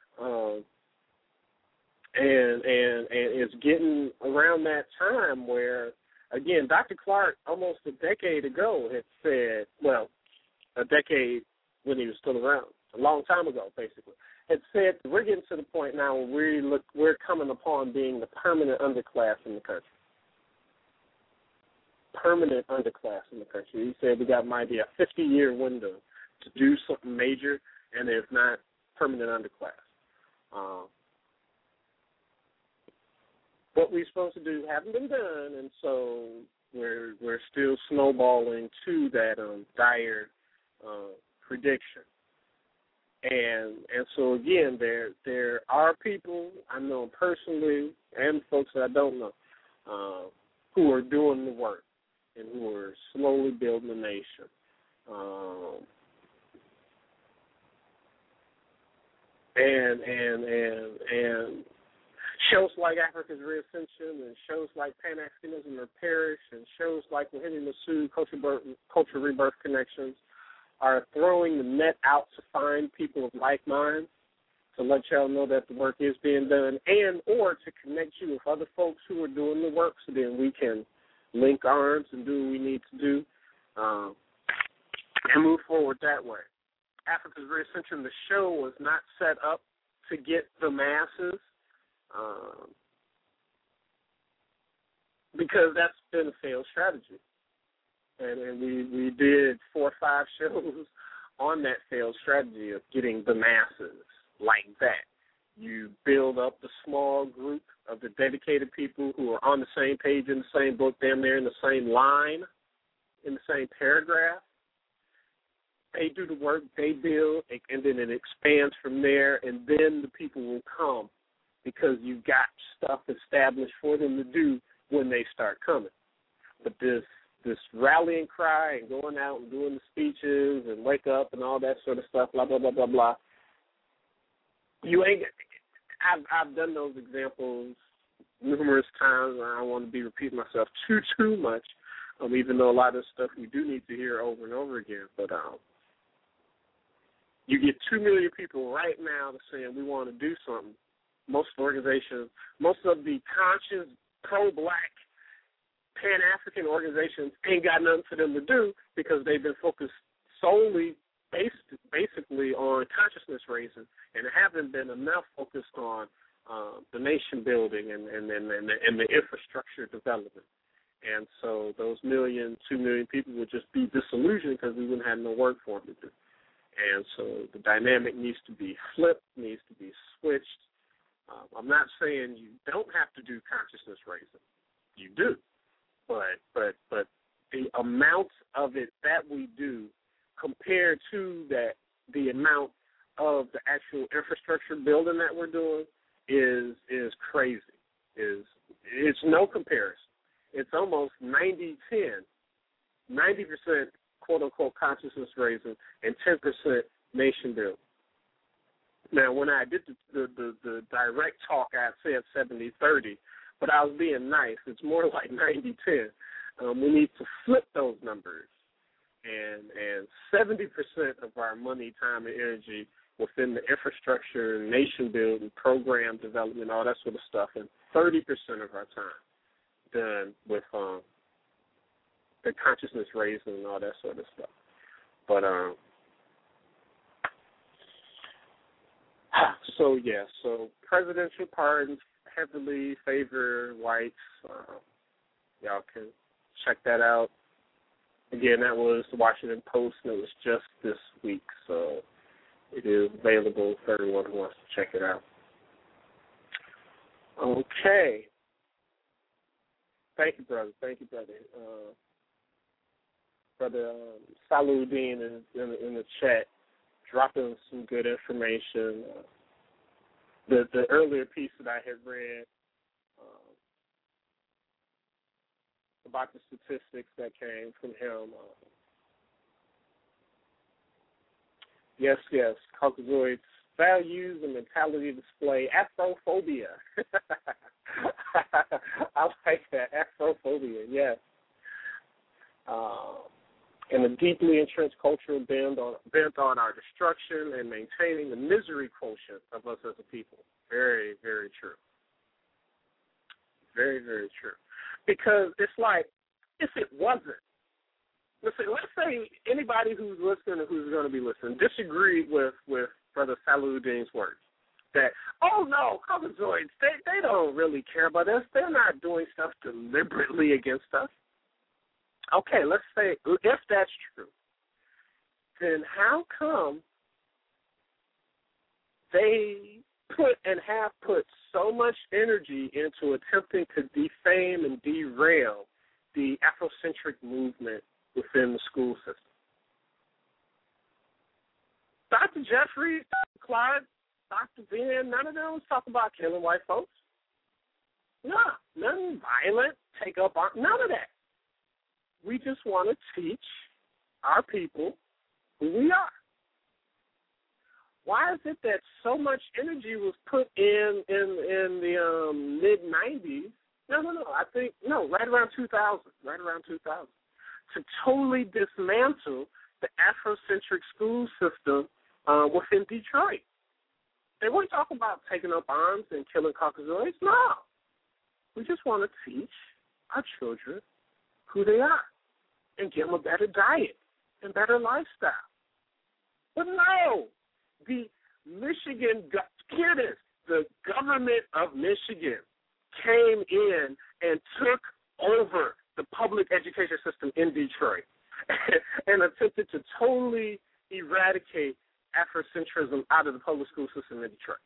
And it's getting around that time where, again, Dr. Clark almost a decade ago had said, well, a decade when he was still around, a long time ago, basically, had said we're getting to the point now where we're coming upon being the permanent underclass in the country. Permanent underclass in the country. He said we got might be a 50-year window to do something major, and if not, permanent underclass. What we're supposed to do haven't been done, and so we're still snowballing to that dire prediction. And so again, there are people I know personally and folks that I don't know who are doing the work and who are slowly building the nation. And shows like Africa's Reascension and shows like Pan-Africanism or Perish and shows like Henry Massoud, Culture Rebirth Connections are throwing the net out to find people of like minds, to let y'all know that the work is being done, and or to connect you with other folks who are doing the work so then we can link arms and do what we need to do and move forward that way. Africa's Reascension, the show, was not set up to get the masses because that's been a failed strategy. And we did 4 or 5 shows on that failed strategy of getting the masses like that. You build up the small group of the dedicated people who are on the same page in the same book, damn near in the same line, in the same paragraph. They do the work, they build, and then it expands from there, and then the people will come because you've got stuff established for them to do when they start coming. But this rallying cry and going out and doing the speeches and wake up and all that sort of stuff, blah, blah, blah, blah, blah. I've done those examples numerous times. I don't want to be repeating myself too much, even though a lot of stuff we do need to hear over and over again. But you get 2 million people right now saying we want to do something. Most organizations, most of the conscious pro-black Pan-African organizations ain't got nothing for them to do because they've been focused solely basically on consciousness raising and haven't been enough focused on the nation building and the infrastructure development. And so those 2 million people would just be disillusioned because we wouldn't have no work for them to do. And so the dynamic needs to be flipped, needs to be switched. I'm not saying you don't have to do consciousness raising. You do. But the amount of it that we do compared to the amount of the actual infrastructure building that we're doing is crazy. It's no comparison. It's almost 90-10, 90% quote-unquote consciousness raising and 10% nation building. Now, when I did the direct talk, I said 70-30, but I was being nice. It's more like 90-10. We need to flip those numbers. And 70% of our money, time, and energy within the infrastructure, nation building, program development, all that sort of stuff, and 30% of our time done with the consciousness raising and all that sort of stuff. But so presidential pardons heavily favor whites. Y'all can check that out. Again, that was the Washington Post, and it was just this week, so it is available for everyone who wants to check it out. Okay. Thank you, brother. Brother Saluddin is in the chat, dropping some good information. The earlier piece that I had read about the statistics that came from him. Yes, Caucasoids values and mentality display Afrophobia. I like that. Afrophobia, yes. And a deeply entrenched culture bent on our destruction and maintaining the misery quotient of us as a people. Very, very true. Very, very true. Because it's like, if it wasn't, let's say anybody who's listening or who's going to be listening disagreed with Brother Salahuddin's words. That, oh no, Caucasoids, they don't really care about us. They're not doing stuff deliberately against us. Okay, let's say, if that's true, then how come they put and have put so much energy into attempting to defame and derail the Afrocentric movement within the school system? Dr. Jeffrey, Dr. Clyde, Dr. Ben, none of them talk about killing white folks. No, nothing violent, take up our, none of that. We just want to teach our people who we are. Why is it that so much energy was put in the mid-90s? No, I think, right around 2000, to totally dismantle the Afrocentric school system within Detroit. They weren't talking about taking up arms and killing Caucasoids. No. We just want to teach our children who they are and give them a better diet and better lifestyle. But no, the Michigan, hear this, the government of Michigan came in and took over the public education system in Detroit and attempted to totally eradicate Afrocentrism out of the public school system in Detroit.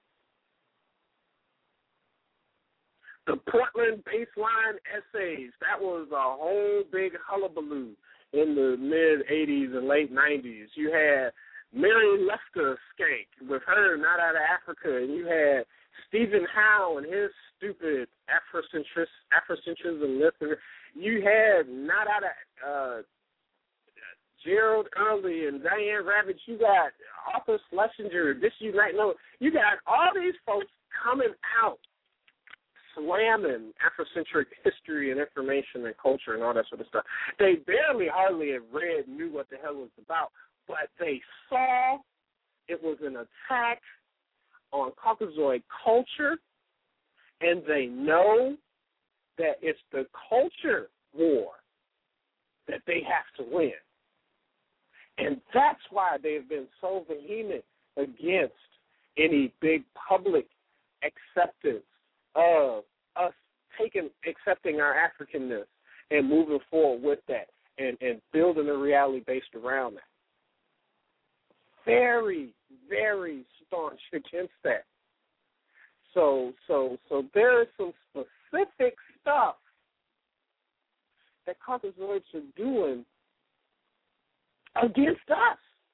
The Portland baseline essays, that was a whole big hullabaloo in the mid-'80s and late '90s. You had Mary Lefka Skank with her Not Out of Africa, and you had Stephen Howe and his stupid Afrocentrism. You had Not Out of Gerald Early and Diane Ravitch. You got Arthur Schlesinger, Disunite. No, you got all these folks coming out slamming Afrocentric history and information and culture and all that sort of stuff. They hardly knew what the hell it was about, but they saw it was an attack on Caucasoid culture, and they know that it's the culture war that they have to win. And that's why they've been so vehement against any big public acceptance of us accepting our Africanness and moving forward with that and building a reality based around that. Very, very staunch against that. So there is some specific stuff that Caucasoids are doing against us.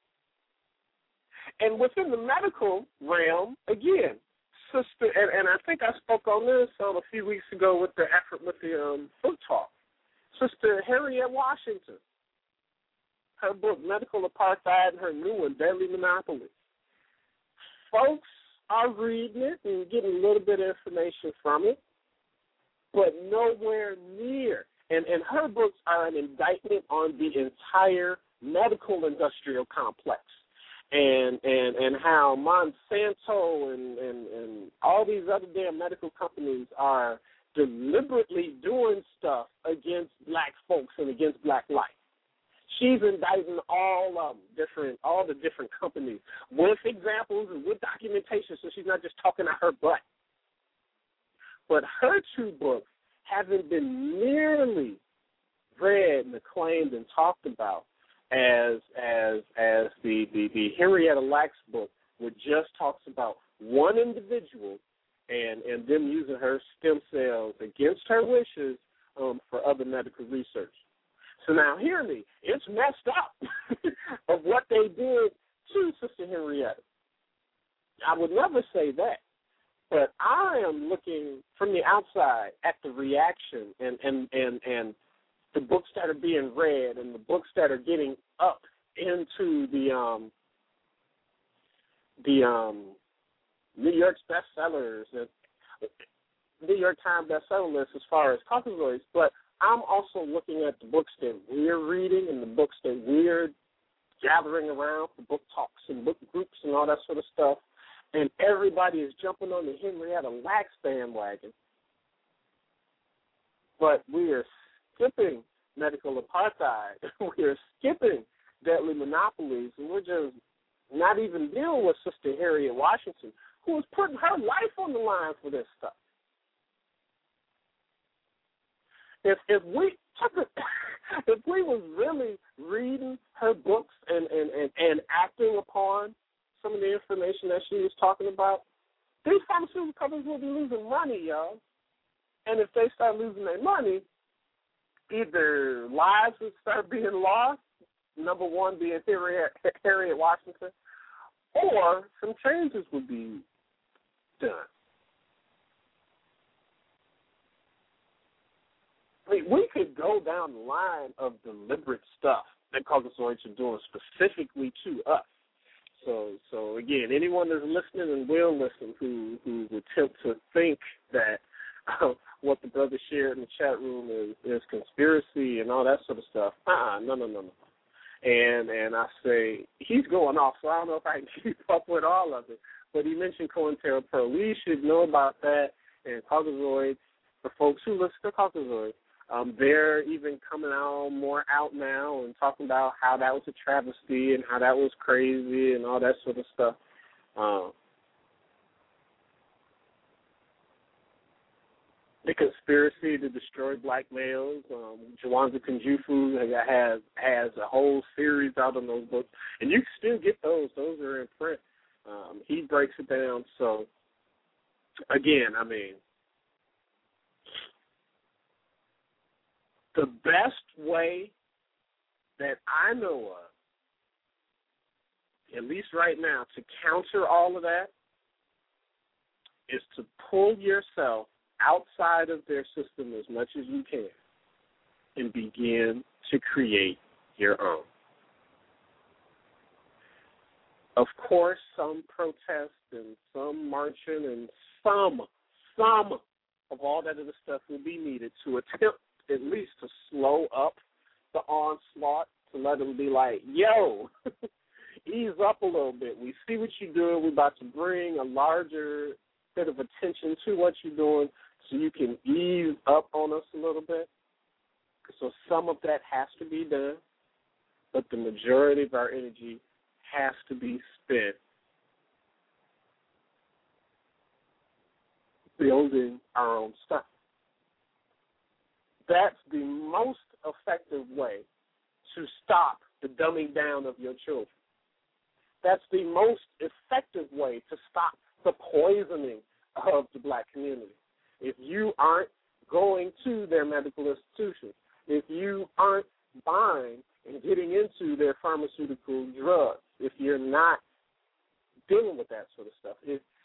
And within the medical realm, again, sister, and I think I spoke on this a few weeks ago with the book talk. Sister Harriet Washington, her book Medical Apartheid, and her new one Deadly Monopoly. Folks are reading it and getting a little bit of information from it, but nowhere near. And her books are an indictment on the entire medical industrial complex. And how Monsanto and all these other damn medical companies are deliberately doing stuff against black folks and against black life. She's indicting all the different companies with examples and with documentation, so she's not just talking out her butt. But her two books haven't been nearly read and acclaimed and talked about as the Henrietta Lacks book, which just talks about one individual and them using her stem cells against her wishes for other medical research. So now hear me, it's messed up of what they did to Sister Henrietta. I would never say that, but I am looking from the outside at the reaction and the books that are being read and the books that are getting up into the New York's bestsellers. And New York Times bestseller list as far as Caucasoids, but I'm also looking at the books that we're reading and the books that we're gathering around for book talks and book groups and all that sort of stuff, and everybody is jumping on the Henrietta Lacks bandwagon. But we are skipping medical apartheid. We are skipping deadly monopolies, and we're just not even dealing with Sister Harriet Washington, who was putting her life on the line for this stuff. If we was really reading her books and acting upon some of the information that she was talking about, these pharmaceutical companies will be losing money, y'all. And if they start losing their money, either lives would start being lost, number one being Harriet Washington, or some changes would be done. I mean, we could go down the line of deliberate stuff that Caucasoids are doing specifically to us. So again, anyone that's listening and will listen who would attempt to think that what the brother shared in the chat room is conspiracy and all that sort of stuff, no. And I say, he's going off, so I don't know if I can keep up with all of it. But he mentioned COINTELPRO. We should know about that. And Caucasoids, for folks who listen to Caucasoids, they're even coming out more out now and talking about how that was a travesty and how that was crazy and all that sort of stuff. The conspiracy to destroy black males. Jawanza Kunjufu has a whole series out on those books, and you can still get those. Those are in print. He breaks it down. So, again, I mean, the best way that I know of, at least right now, to counter all of that is to pull yourself outside of their system as much as you can and begin to create your own. Of course, some protest and some marching and some of all that other stuff will be needed to attempt at least to slow up the onslaught, to let them be like, yo, ease up a little bit. We see what you're doing. We're about to bring a larger bit of attention to what you're doing so you can ease up on us a little bit. So some of that has to be done, but the majority of our energy has to be spent building our own stuff. That's the most effective way to stop the dumbing down of your children. That's the most effective way to stop the poisoning of the black community. If you aren't going to their medical institutions, if you aren't buying and getting into their pharmaceutical drugs, if you're not dealing with that sort of stuff,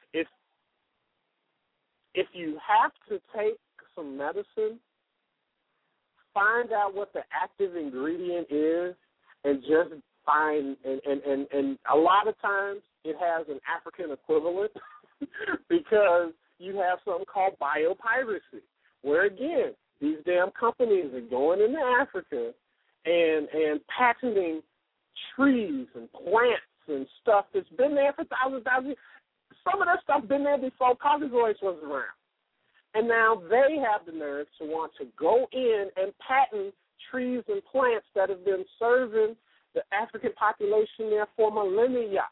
if you have to take some medicine, find out what the active ingredient is and just find, and a lot of times it has an African equivalent because you have something called biopiracy, where, again, these damn companies are going into Africa and patenting trees and plants and stuff that's been there for thousands. Some of that stuff been there before Caucasoids was around. And now they have the nerve to want to go in and patent trees and plants that have been serving the African population there for millennia.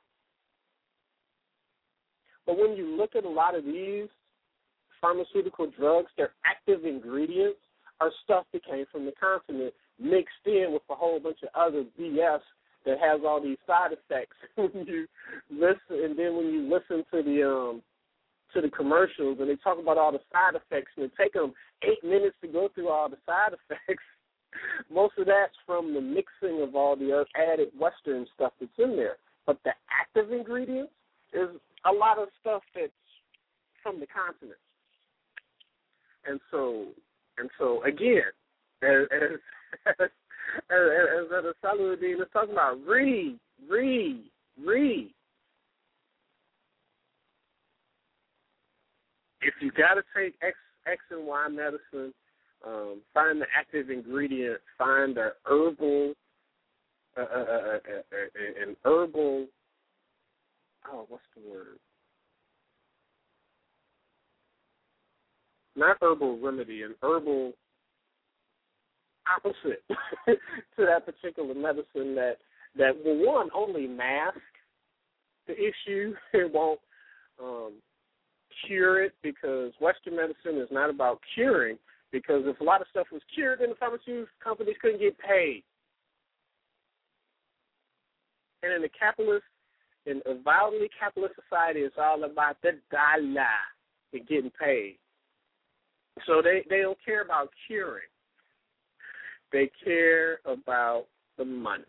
But when you look at a lot of these pharmaceutical drugs, their active ingredients are stuff that came from the continent mixed in with a whole bunch of other BS that has all these side effects. When you listen, and then when you listen to the commercials and they talk about all the side effects and it take them 8 minutes to go through all the side effects, most of that's from the mixing of all the added Western stuff that's in there. But the active ingredients is a lot of stuff that's from the continent. And so again, as Salahuddin is talking about, read. If you got to take X X and Y medicine, find the active ingredient, find the herbal, an herbal, what's the word? Not herbal remedy, an herbal opposite to that particular medicine that will, one, only mask the issue. It won't cure it, because Western medicine is not about curing, because if a lot of stuff was cured, then the pharmaceutical companies couldn't get paid. And in a violently capitalist society, it's all about the dollar and getting paid. So they don't care about curing. They care about the money.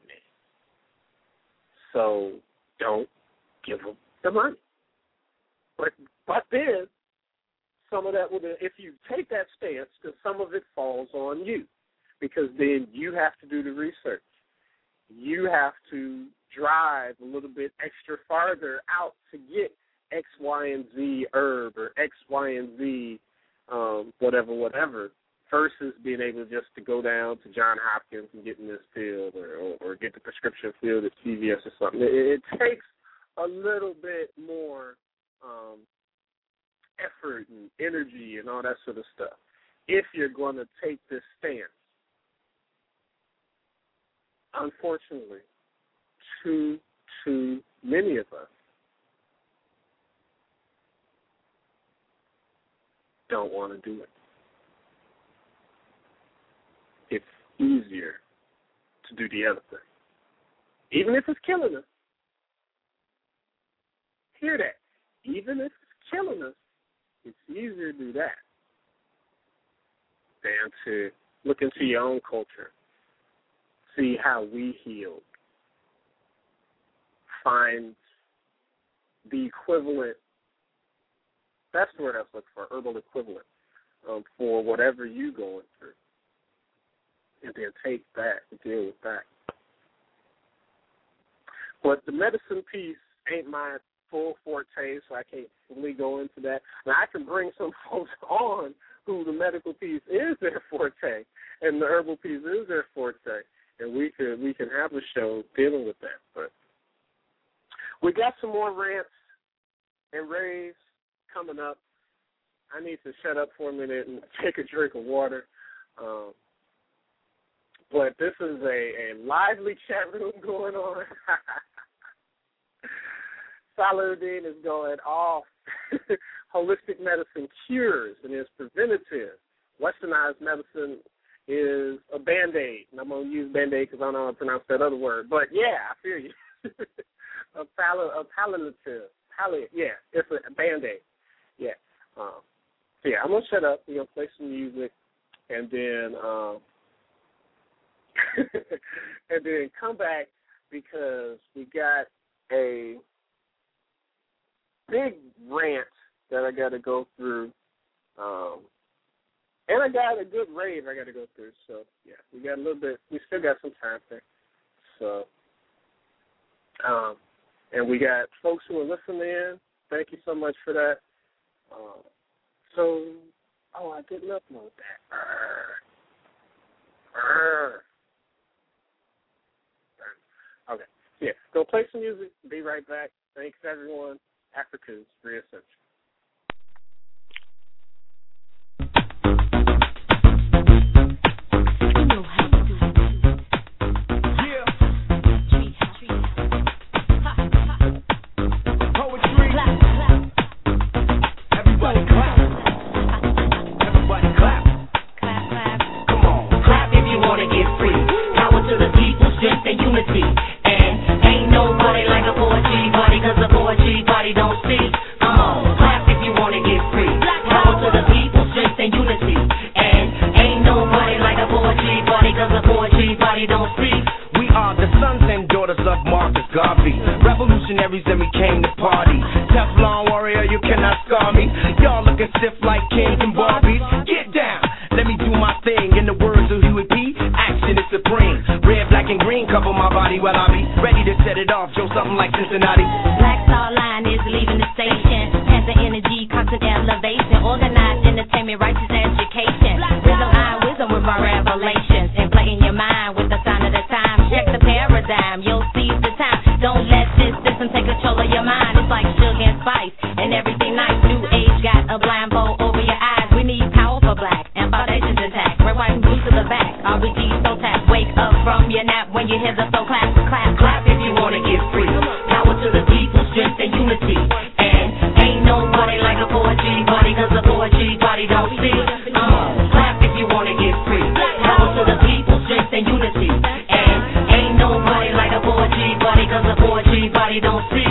So don't give them the money. But then some of that if you take that stance, then some of it falls on you, because then you have to do the research. You have to drive a little bit extra farther out to get X, Y, and Z herb or X, Y, and Z whatever, versus being able just to go down to Johns Hopkins and getting this filled or get the prescription filled at CVS or something. It takes a little bit more effort and energy and all that sort of stuff if you're going to take this stance. Unfortunately, too many of us don't want to do it. It's easier to do the other thing, even if it's killing us. Hear that? Even if it's killing us, it's easier to do that than to look into your own culture, see how we healed, find the equivalent, that's the word I was looking for, herbal equivalent for whatever you're going through, and then take that and deal with that. But the medicine piece ain't my full forte, so I can't fully go into that. Now, I can bring some folks on who the medical piece is their forte and the herbal piece is their forte, and we can have a show dealing with that. But we got some more rants and raves coming up. I need to shut up for a minute and take a drink of water. But this is a lively chat room going on. Salahuddin is going off. Holistic medicine cures and is preventative. Westernized medicine is a Band-Aid. And I'm going to use Band-Aid because I don't know how to pronounce that other word. But, yeah, I feel you. a palliative. Yeah, it's a Band-Aid. Yeah. So, yeah, I'm going to shut up. We're going to play some music and then and then come back because we got a big rant that I got to go through, and I got a good rave I got to go through. So yeah, we got a little bit. We still got some time there. So, and we got folks who are listening in. Thank you so much for that. I didn't upload that. Okay. Yeah, go play some music. Be right back. Thanks, everyone. Africa's Reascension. Black Star Line is leaving the station. Panther energy, constant elevation, organized entertainment, righteous education. Rhythm, iron, wisdom with my revelations. And playing your mind with the sign of the time. Check the paradigm, you'll seize the time. Don't let this system take control of your mind. It's like sugar and spice and everything nice. New age got a blindfold over your eyes. We need power for black and foundations intact. Red, white, and blue to the back. RBG, so tap. Wake up from your nap when you hear the soul clap. Clap, clap if you wanna get free. Power to the people, strength and unity. And ain't nobody like a 4G body, cause a 4G body don't see. Clap if you wanna get free. Power to the people, strength and unity. And ain't nobody like a 4G body, cause a 4G body don't see.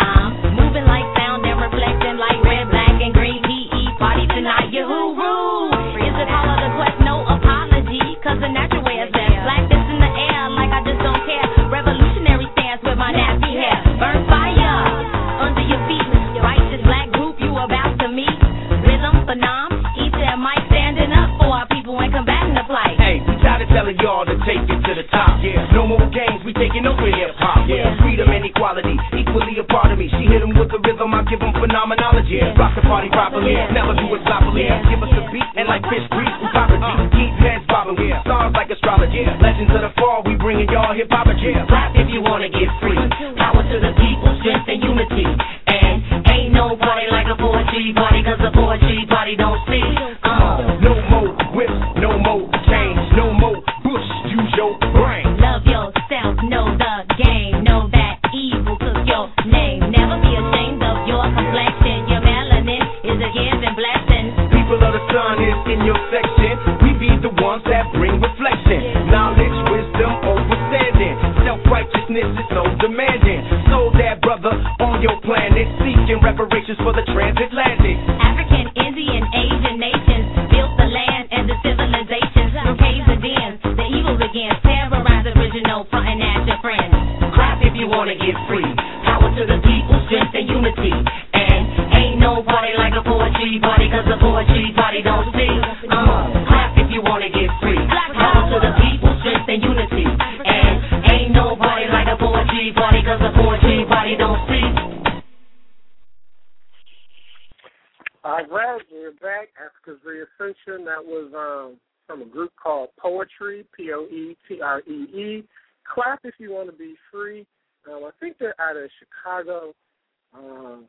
Moving like sound and reflecting like red, black, and green. PE body tonight, you who rules? Is it all of the quest? No apology, cause the natural way is best. Blackness in the air, like I just don't care. Revolutionary stance with my nappy hair. Burn fire under your feet. Righteous black group you about to meet. Rhythm, phenom, each and mic standing up for our people and combating the plight. Hey, we tired of telling y'all to take it to the top. Yeah, no more games, we taking over hip hop. Yeah, freedom and equality, equally a part of me. She hit him with the rhythm, I give him phenomenology. Rock the party properly, never do it sloppily. Give us a beat and like fish grease, we pop it. Keep heads bobbing, stars like astrology. Legends of the fall, we bringing y'all hip hop again. Clap if you wanna get free. Power to the people, strength and unity. And ain't nobody like a 4G body, cause a 4G body don't see. No more whips, no more change, no more bush, use your brain. Love yourself, know the game, know that evil took your name. Never be ashamed of your complexion, your melanin is a given blessing. People of the sun is in your section, we be the ones that bring reflection. Knowledge, wisdom, overstanding, self-righteousness is so demanding. So that brother on your planet, seeking reparations for the transatlantic. African, Indian, Asian nations built the land and the civilizations. From caves and dens, the evil begins. Terrorize original, frontin' at your friends. Clap if you wanna get free. Power to the people, strength and unity. And ain't nobody like a 4G body, cause a 4G body don't see. Clap if you wanna get free. Power to the people, strength and unity. And ain't nobody like a 4G body, cause a 4G body don't see. All right, we're back. Africa's Reascension. That was from a group called Poetree, Poetree. Clap if you want to be free. I think they're out of Chicago. I'm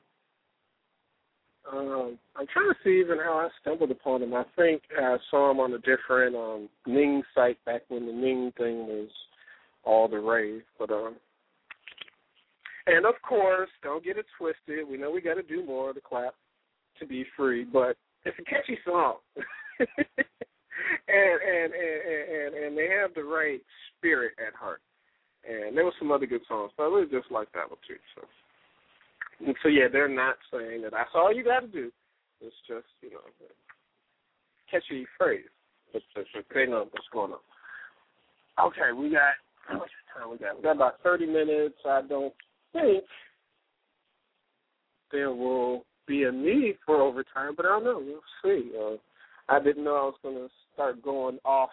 trying to see even how I stumbled upon them. I think I saw them on a different Ning site back when the Ning thing was all the rave. But and of course, don't get it twisted. We know we got to do more of the clap to be free, but it's a catchy song, and they have the right spirit at heart. And there were some other good songs, but I really just like that one too. So yeah, they're not saying that that's all you got to do. It's just catchy phrase, but they know what's going on. Okay, we got how much time we got? We got about 30 minutes. I don't think there will be a need for overtime, but I don't know. We'll see. I didn't know I was going to start going off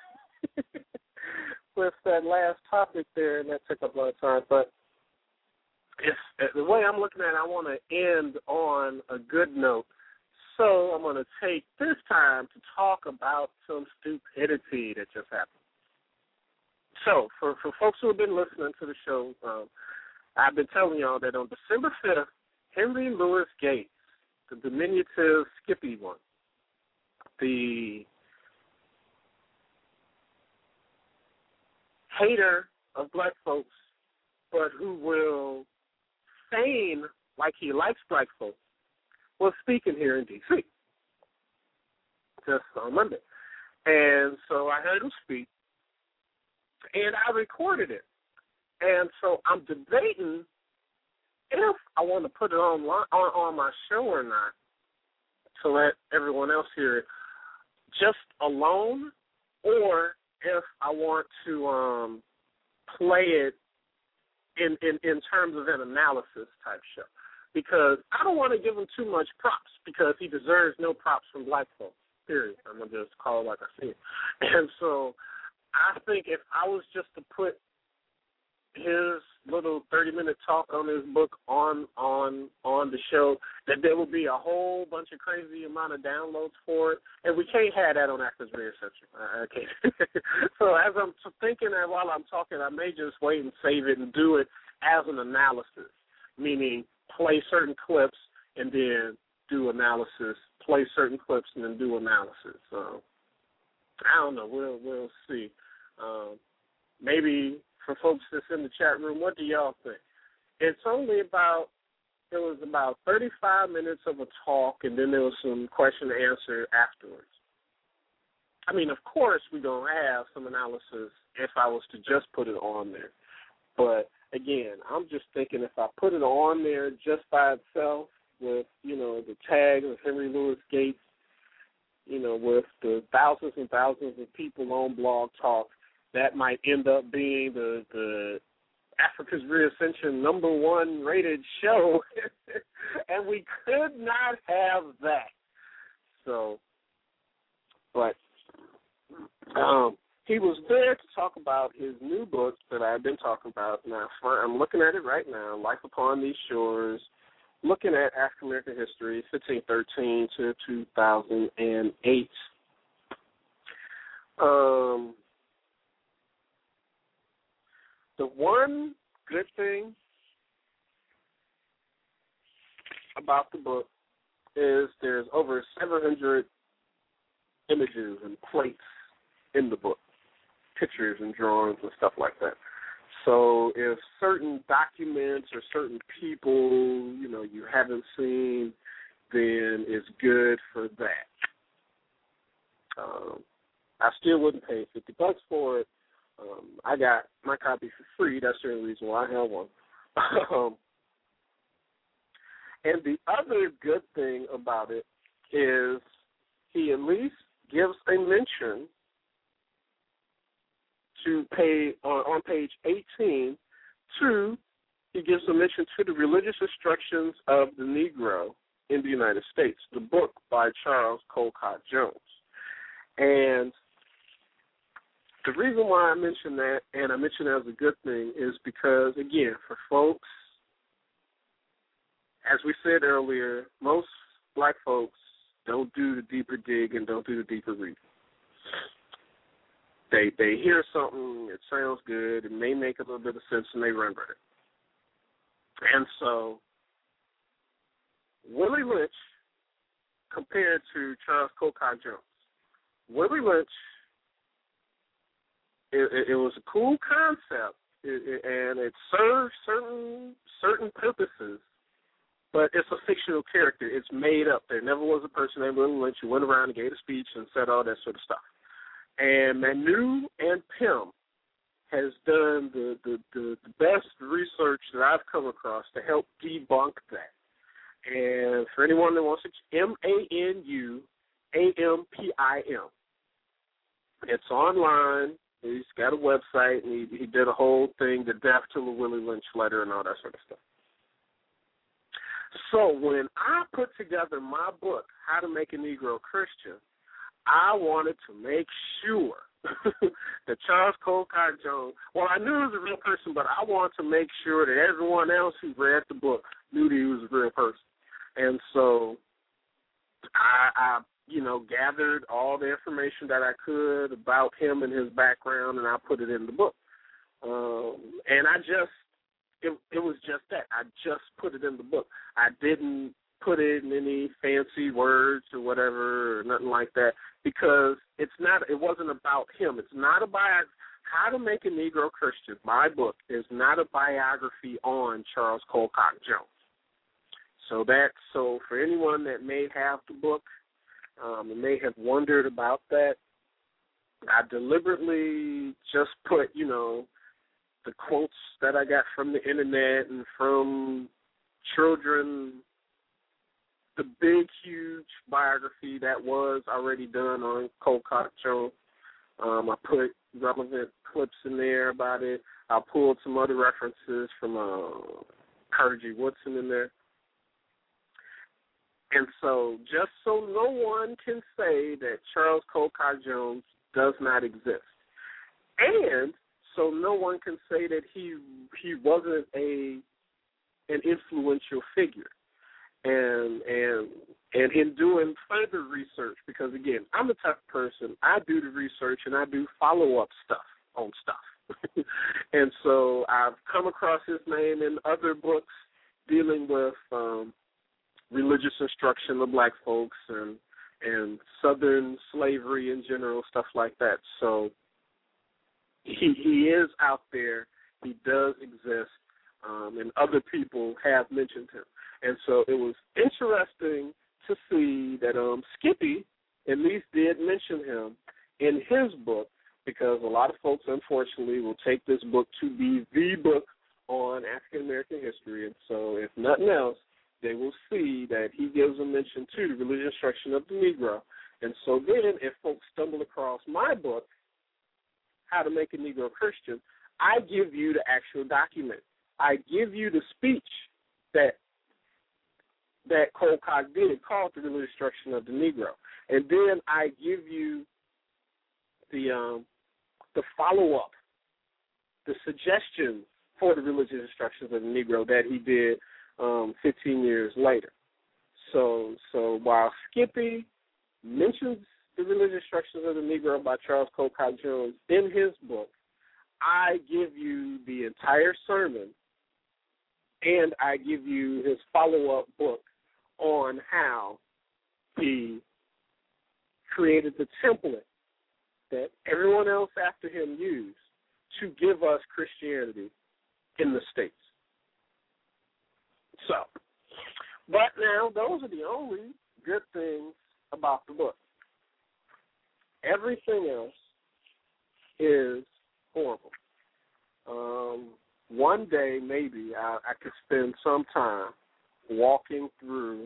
with that last topic there, and that took up a lot of time. But the way I'm looking at it, I want to end on a good note. So I'm going to take this time to talk about some stupidity that just happened. So for folks who have been listening to the show, I've been telling y'all that on December 5th, Henry Louis Gates, the diminutive Skippy one, the hater of black folks, but who will feign like he likes black folks, was speaking here in D.C. just on Monday. And so I heard him speak, and I recorded it. And so I'm debating if I want to put it on my show or not to let everyone else hear it just alone, or if I want to play it in terms of an analysis type show. Because I don't want to give him too much props, because he deserves no props from black folks, period. I'm going to just call it like I see it. And so I think if I was just to put his little 30-minute talk on his book on the show, that there will be a whole bunch of crazy amount of downloads for it, and we can't have that on Africa's Radio Central. I can't. So as I'm thinking that while I'm talking, I may just wait and save it and do it as an analysis, meaning play certain clips and then do analysis, play certain clips and then do analysis. So I don't know. We'll see. Maybe for folks that's in the chat room, what do y'all think? It was about 35 minutes of a talk, and then there was some question and answer afterwards. I mean, of course, we're going to have some analysis if I was to just put it on there. But, again, I'm just thinking if I put it on there just by itself with, the tag of Henry Louis Gates, with the thousands and thousands of people on Blog Talk, that might end up being the Africa's Reascension #1 rated show, and we could not have that. So, but he was there to talk about his new book that I've been talking about. Now, I'm looking at it right now, Life Upon These Shores, looking at African American history, 1513 to 2008. The one good thing about the book is there's over 700 images and plates in the book, pictures and drawings and stuff like that. So if certain documents or certain people, you haven't seen, then it's good for that. I still wouldn't pay $50 for it. I got my copy for free. That's the only reason why I have one. And the other good thing about it is he at least gives a mention to on page 18 he gives a mention to the religious instructions of the Negro in the United States, the book by Charles Colcott Jones. And the reason why I mention that, and I mention it as a good thing, is because, again, for folks, as we said earlier, most black folks don't do the deeper dig and don't do the deeper read. They hear something, it sounds good, it may make a little bit of sense, and they run with it. And so Willie Lynch compared to Charles Colcott Jones. Willie Lynch, it was a cool concept, and it served certain purposes, but it's a fictional character. It's made up. There never was a person named Willie Lynch who went around and gave a speech and said all that sort of stuff. And Manu and Pym has done the best research that I've come across to help debunk that. And for anyone that wants it, ManuAmpim. It's online. He's got a website, and he did a whole thing, the death to the Willie Lynch letter and all that sort of stuff. So when I put together my book, How to Make a Negro Christian, I wanted to make sure that Charles Colcott Jones, well, I knew he was a real person, but I wanted to make sure that everyone else who read the book knew that he was a real person. And so I gathered all the information that I could about him and his background, and I put it in the book. And it was just that. I just put it in the book. I didn't put it in any fancy words or whatever or nothing like that, because it wasn't about him. It's not a biography. How to Make a Negro Christian, my book, is not a biography on Charles Colcott Jones. So for anyone that may have the book and may have wondered about that, I deliberately just put, the quotes that I got from the internet and from children, the big, huge biography that was already done on Colcott Jones. I put relevant clips in there about it. I pulled some other references from Carter G. Woodson in there. And so just so no one can say that Charles Colcott Jones does not exist. And So no one can say that he wasn't an influential figure. And in doing further research, because again, I'm the type of person, I do the research and I do follow-up stuff on stuff. And so I've come across his name in other books dealing with religious instruction of black folks and Southern slavery in general, stuff like that. So he is out there. He does exist, and other people have mentioned him. And so it was interesting to see that Skippy at least did mention him in his book, because a lot of folks, unfortunately, will take this book to be the book on African American history. And so if nothing else, they will see that he gives a mention to the religious instruction of the Negro. And so then if folks stumble across my book, How to Make a Negro Christian, I give you the actual document. I give you the speech that Colcock did, called the religious instruction of the Negro. And then I give you the follow-up, the suggestion for the religious instructions of the Negro that he did 15 years later. So while Skippy mentions the religious instructions of the Negro by Charles Colcock Jones in his book, I give you the entire sermon, and I give you his follow-up book on how he created the template that everyone else after him used to give us Christianity in the States. So, but now those are the only good things about the book. Everything else is horrible. One day, maybe, I could spend some time walking through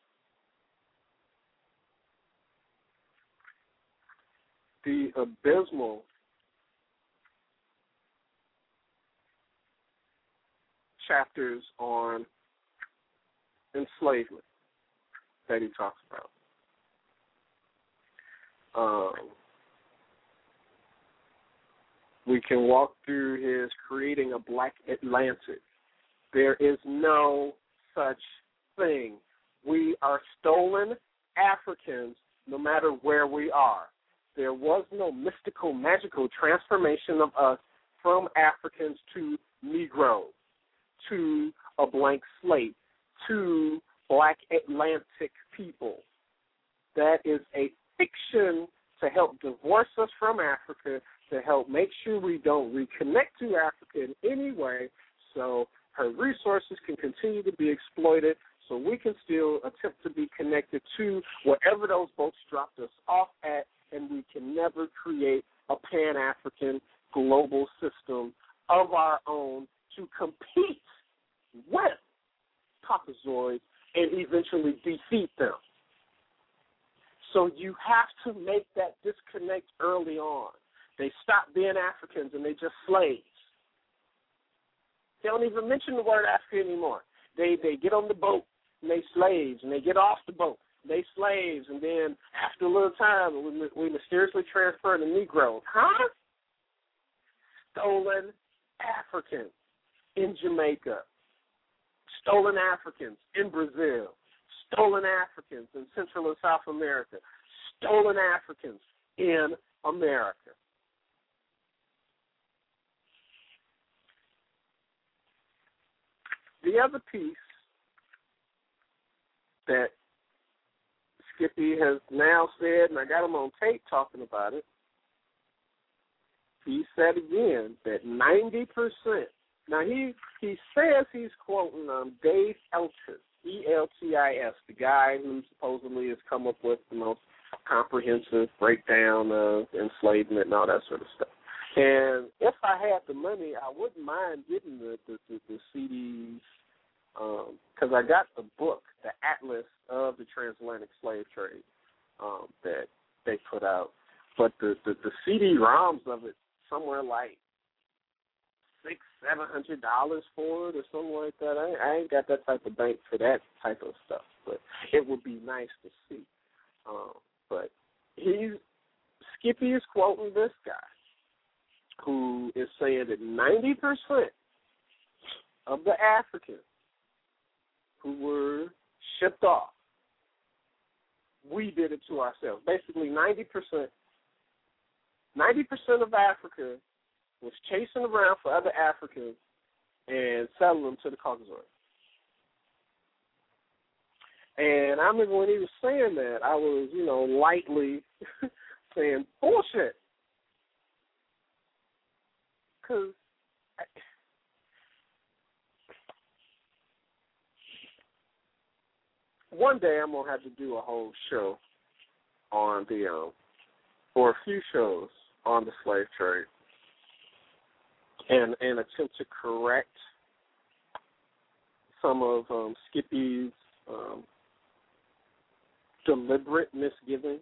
the abysmal chapters on enslavement that he talks about. We can walk through his creating a black Atlantic. There is no such thing. We are stolen Africans no matter where we are. There was no mystical, magical transformation of us from Africans to Negroes, to a blank slate, to black Atlantic people. That is a fiction to help divorce us from Africa, to help make sure we don't reconnect to Africa in any way, so her resources can continue to be exploited, so we can still attempt to be connected to wherever those boats dropped us off at, and we can never create a Pan-African global system of our own to compete with Caucasoids and eventually defeat them. So you have to make that disconnect early on. They stop being Africans and they just slaves. They don't even mention the word Africa anymore. They get on the boat and they slaves, and they get off the boat, they slaves, and then after a little time we mysteriously transfer to Negroes. Huh? Stolen Africans in Jamaica, stolen Africans in Brazil, stolen Africans in Central and South America, stolen Africans in America. The other piece that Skippy has now said, and I got him on tape talking about it, he said again that 90%, now he says he's quoting Dave Eltis, E-L-T-I-S, the guy who supposedly has come up with the most comprehensive breakdown of enslavement and all that sort of stuff. And if I had the money, I wouldn't mind getting the CDs, because I got the book, the Atlas of the Transatlantic Slave Trade, that they put out. But the CD-ROMs of it, somewhere like $600-700 for it or something like that. I ain't got that type of bank for that type of stuff, but it would be nice to see. But Skippy is quoting this guy who is saying that 90% of the Africans who were shipped off, we did it to ourselves. Basically, 90% of Africa was chasing around for other Africans and selling them to the Caucasoid. And I remember when he was saying that, I was, lightly saying, bullshit. Because one day I'm going to have to do a whole show on or a few shows on the slave trade and attempt to correct some of Skippy's deliberate misgivings.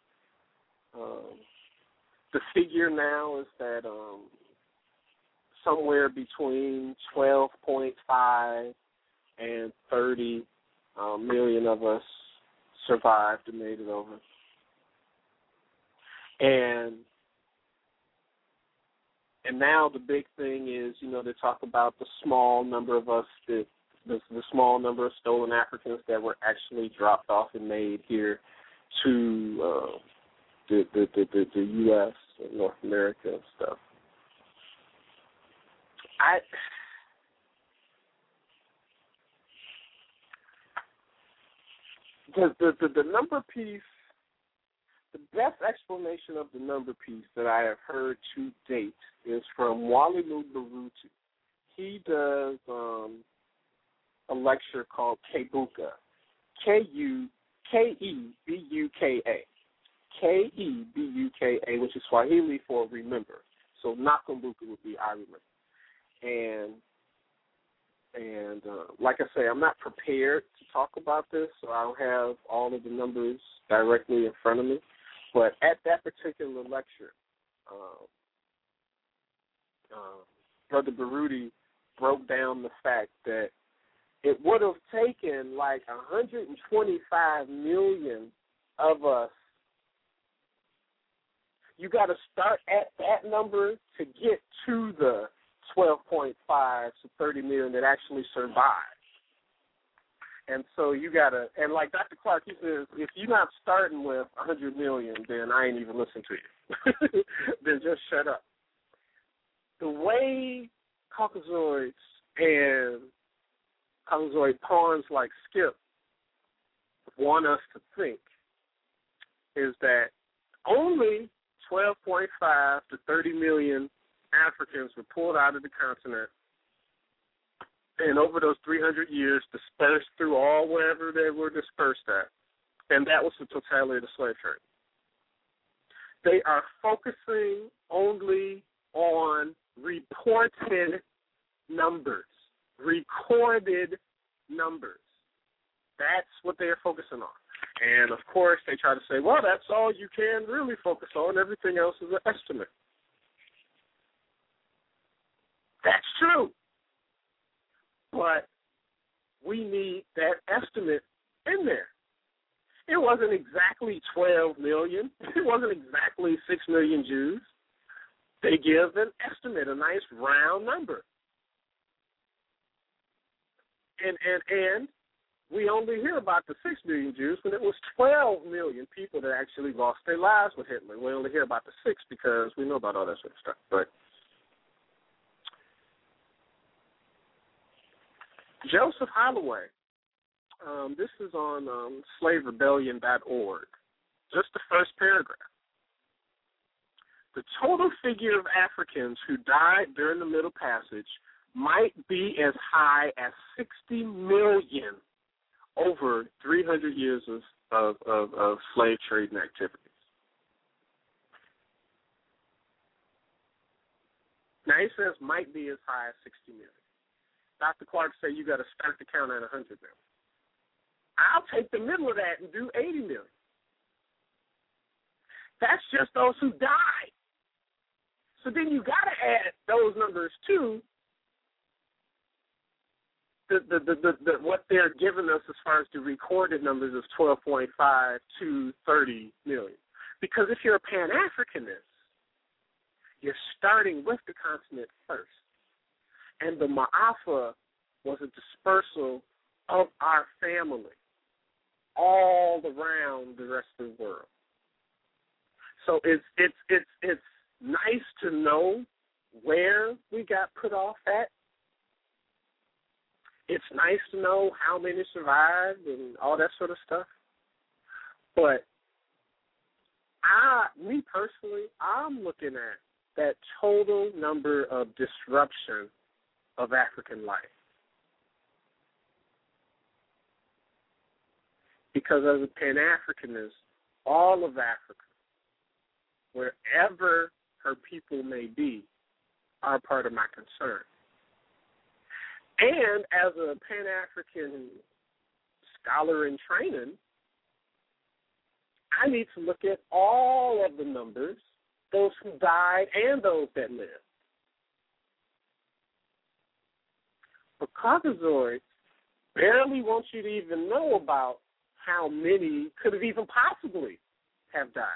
The figure now is that somewhere between 12.5 and 30 million of us survived and made it over. And now the big thing is, they talk about the small number of us, the small number of stolen Africans that were actually dropped off and made here to the U.S. and North America and stuff. The number piece, the best explanation of the number piece that I have heard to date is from Walimu Baruti. He does a lecture called Kebuka, K-E-B-U-K-A, K-E-B-U-K-A, which is Swahili for remember. So Nakumbuka would be I remember. And like I say, I'm not prepared to talk about this, so I don't have all of the numbers directly in front of me. But at that particular lecture, Brother Baruti broke down the fact that it would have taken like 125 million of us. You got to start at that number to get to the 12.5 to 30 million that actually survived. And so you got to, and like Dr. Clark, he says, if you're not starting with 100 million, then I ain't even listening to you. Then just shut up. The way Caucasoids and Caucasoid pawns like Skip want us to think is that only 12.5 to 30 million Africans were pulled out of the continent, and over those 300 years dispersed through all wherever they were dispersed at, and that was the totality of the slave trade. They are focusing only on reported numbers, recorded numbers. That's what they are focusing on. And, of course, they try to say, well, that's all you can really focus on. Everything else is an estimate. That's true. But we need that estimate in there. It wasn't exactly 12 million. It wasn't exactly 6 million Jews. They give an estimate, a nice round number. And we only hear about the 6 million Jews when it was 12 million people that actually lost their lives with Hitler. We only hear about the 6 because we know about all that sort of stuff. But Joseph Holloway, this is on slaverebellion.org, just the first paragraph. The total figure of Africans who died during the Middle Passage might be as high as 60 million over 300 years of slave trading activities. Now, he says might be as high as 60 million. Dr. Clark said you got to start the count at 100 million. I'll take the middle of that and do 80 million. That's just those who died. So then you got to add those numbers to the what they're giving us as far as the recorded numbers of 12.5 to 30 million. Because if you're a Pan-Africanist, you're starting with the continent first. And the Ma'afa was a dispersal of our family all around the rest of the world. So it's nice to know where we got put off at. It's nice to know how many survived and all that sort of stuff. But me personally, I'm looking at that total number of disruption of African life. Because as a Pan-Africanist, all of Africa, wherever her people may be, are part of my concern. And as a Pan-African scholar in training, I need to look at all of the numbers, those who died and those that lived. But Caucasoids barely want you to even know about how many could have even possibly have died.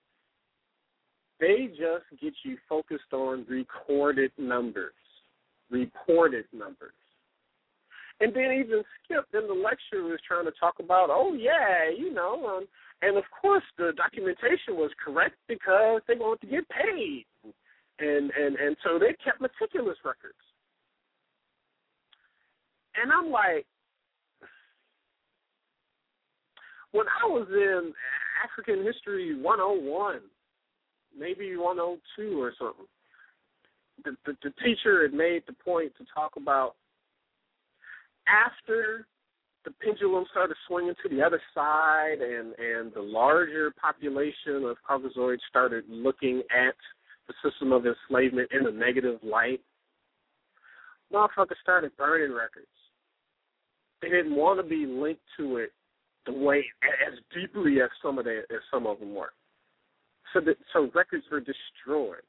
They just get you focused on recorded numbers, reported numbers. And then even Skip in the lecture was trying to talk about, and of course the documentation was correct because they wanted to get paid. And so they kept meticulous records. And I'm like, when I was in African History 101, maybe 102 or something, the teacher had made the point to talk about after the pendulum started swinging to the other side and the larger population of Caucasoids started looking at the system of enslavement in a negative light, motherfuckers started burning records. They didn't want to be linked to it the way as deeply as some of them were. So records were destroyed.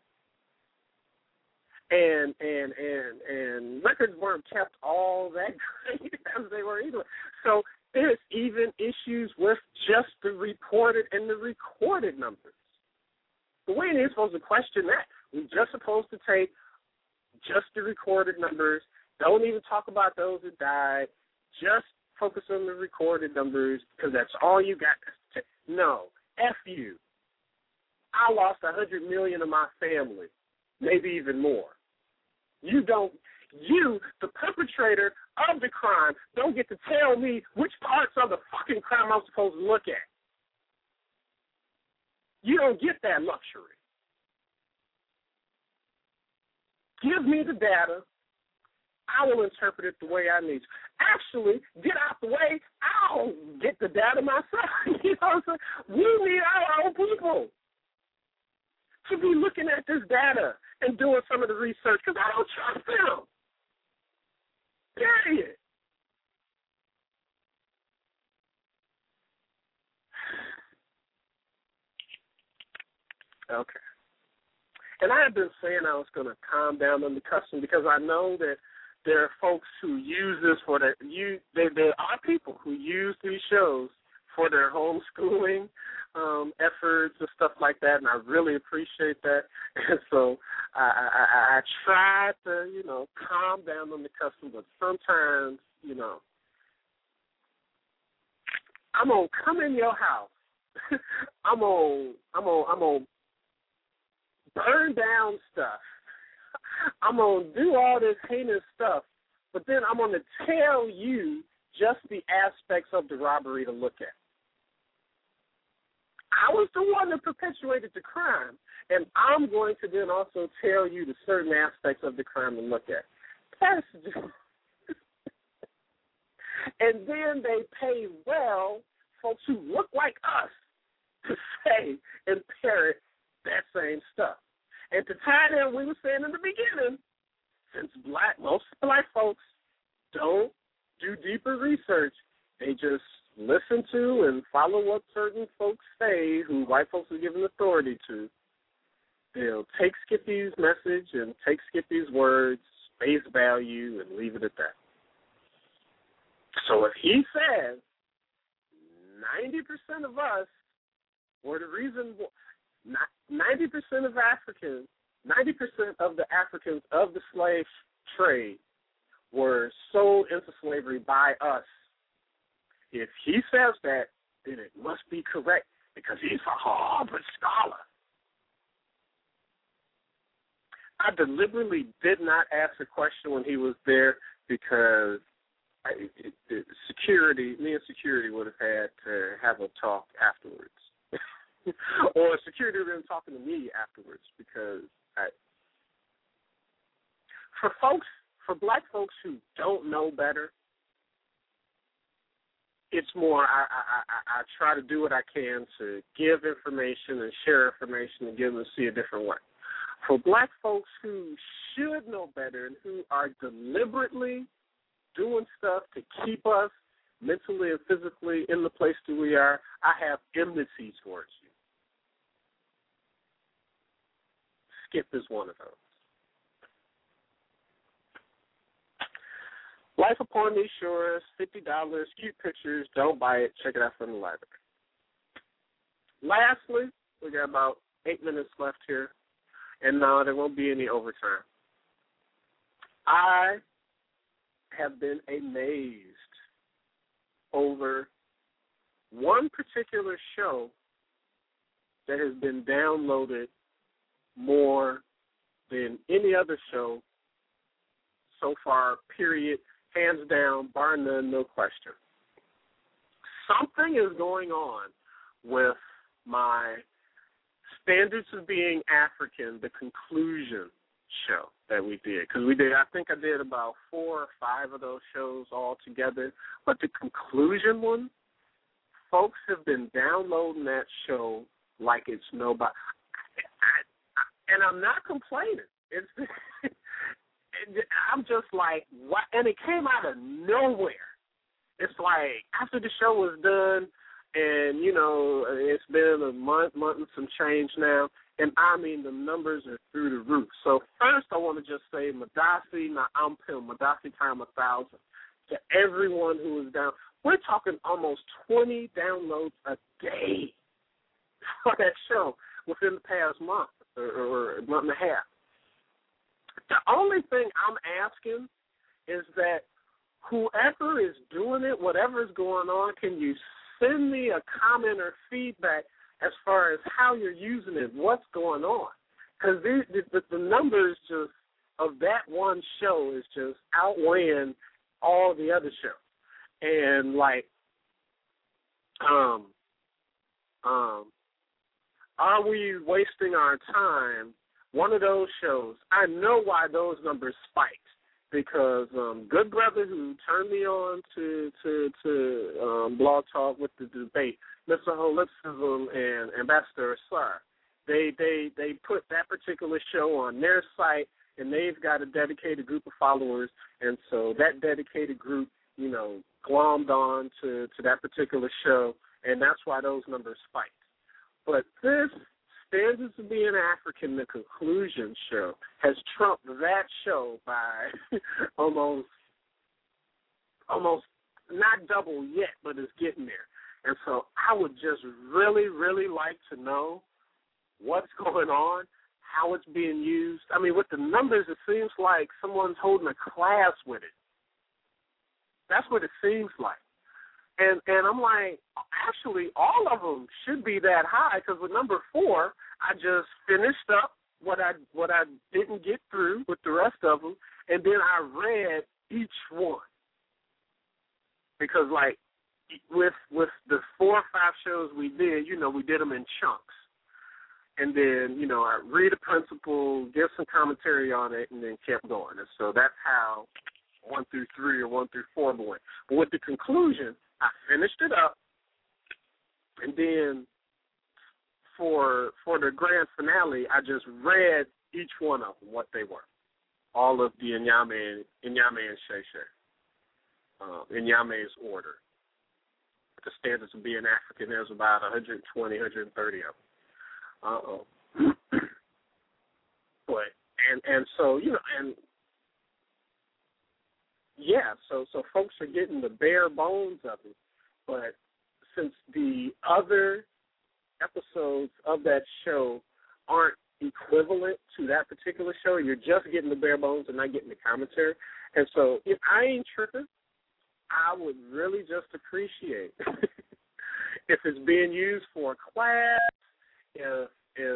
And records weren't kept all that great as they were either. So there's even issues with just the reported and the recorded numbers. The way it is supposed to question that, we're just supposed to take just the recorded numbers, don't even talk about those that died, just focus on the recorded numbers because that's all you got to say. No, F you. I lost 100 million of my family, maybe even more. You, the perpetrator of the crime, don't get to tell me which parts of the fucking crime I'm supposed to look at. You don't get that luxury. Give me the data. I will interpret it the way I need to. Actually, get out the way. I'll get the data myself. You know what I'm saying? We need our own people to be looking at this data and doing some of the research because I don't trust them. Period. Okay. And I had been saying I was going to calm down on the custom because I know that there are folks who use this for there are people who use these shows for their homeschooling efforts and stuff like that, and I really appreciate that. And so I try to, calm down on the custom, but sometimes, I'm gonna come in your house. I'm gonna burn down stuff. I'm going to do all this heinous stuff, but then I'm going to tell you just the aspects of the robbery to look at. I was the one that perpetuated the crime, and I'm going to then also tell you the certain aspects of the crime to look at. That's just and then they pay well folks who look like us to say and parrot that same stuff. And to tie in, we were saying in the beginning, since most black folks don't do deeper research, they just listen to and follow what certain folks say who white folks are giving authority to. They'll take Skippy's message and take Skippy's words, face value, and leave it at that. So if he says 90% of us, or the reason 90% of Africans 90% of the Africans of the slave trade were sold into slavery by us. If he says that, then it must be correct because he's a Harvard scholar. I deliberately did not ask a question when he was there because security, me and security would have had to have a talk afterwards. Or security would have been talking to me afterwards because for black folks who don't know better, it's more I try to do what I can to give information and share information and give them to see a different way. For black folks who should know better and who are deliberately doing stuff to keep us mentally and physically in the place that we are, I have enmity towards you. Skip is one of those. Life Upon These Shores, $50, cute pictures, don't buy it, check it out from the library. Lastly, we got about 8 minutes left here, and no, there won't be any overtime. I have been amazed over one particular show that has been downloaded more than any other show so far, period, hands down, bar none, no question. Something is going on with my Standards of Being African, the conclusion show that we did. Because I think I did about 4 or 5 of those shows all together. But the conclusion one, folks have been downloading that show like it's nobody. And I'm not complaining. It's I'm just like, what? And it came out of nowhere. It's like after the show was done, and, you know, it's been a month and some change now, and I mean the numbers are through the roof. So first I want to just say Madasi Na'ampim, Madasi time 1,000, to everyone who is down. We're talking almost 20 downloads a day for that show within the past month or a month and a half. The only thing I'm asking is that whoever is doing it, whatever is going on, can you send me a comment or feedback as far as how you're using it, what's going on? Because the numbers just of that one show is just outweighing all the other shows. And, like, are we wasting our time? One of those shows, I know why those numbers spiked, because Good Brother, who turned me on to Blog Talk with the debate, Mr. Holism and Ambassador Asar, they put that particular show on their site, and they've got a dedicated group of followers, and so that dedicated group, you know, glommed on to that particular show, and that's why those numbers spiked. But this Standards of Being African, the conclusion show, has trumped that show by almost not double yet, but it's getting there. And so I would just really, really like to know what's going on, how it's being used. I mean, with the numbers, it seems like someone's holding a class with it. That's what it seems like. And I'm like, actually, all of them should be that high, because with number 4, I just finished up what I didn't get through with the rest of them, and then I read each one. Because, like, with the 4 or 5 shows we did, you know, we did them in chunks. And then, you know, I read a principle, give some commentary on it, and then kept going. And so that's how 1 through 3 or 1 through 4 went. But with the conclusion, I finished it up, and then for the grand finale, I just read each one of them, what they were. All of the Inyame and Shay Shay. Inyame's order. The Standards of Being African, there's about 120, 130 of them. But, and so, you know, and yeah, so folks are getting the bare bones of it, but since the other episodes of that show aren't equivalent to that particular show. You're just getting the bare bones and not getting the commentary. And so if I ain't tripping, I would really just appreciate if it's being used for a class, if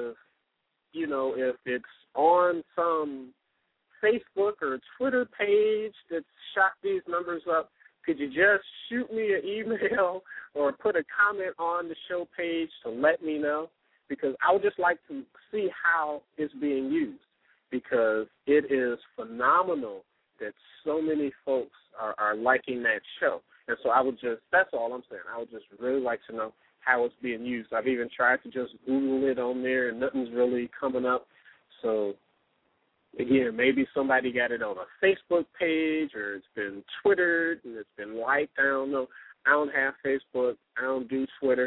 it's on some Facebook or Twitter page that shot these numbers up, could you just shoot me an email or put a comment on the show page to let me know? Because I would just like to see how it's being used, because it is phenomenal that so many folks are liking that show. And so that's all I'm saying. I would just really like to know how it's being used. I've even tried to just Google it on there, and nothing's really coming up. So, again, maybe somebody got it on a Facebook page, or it's been Twittered and it's been liked. I don't know. I don't have Facebook. I don't do Twitter.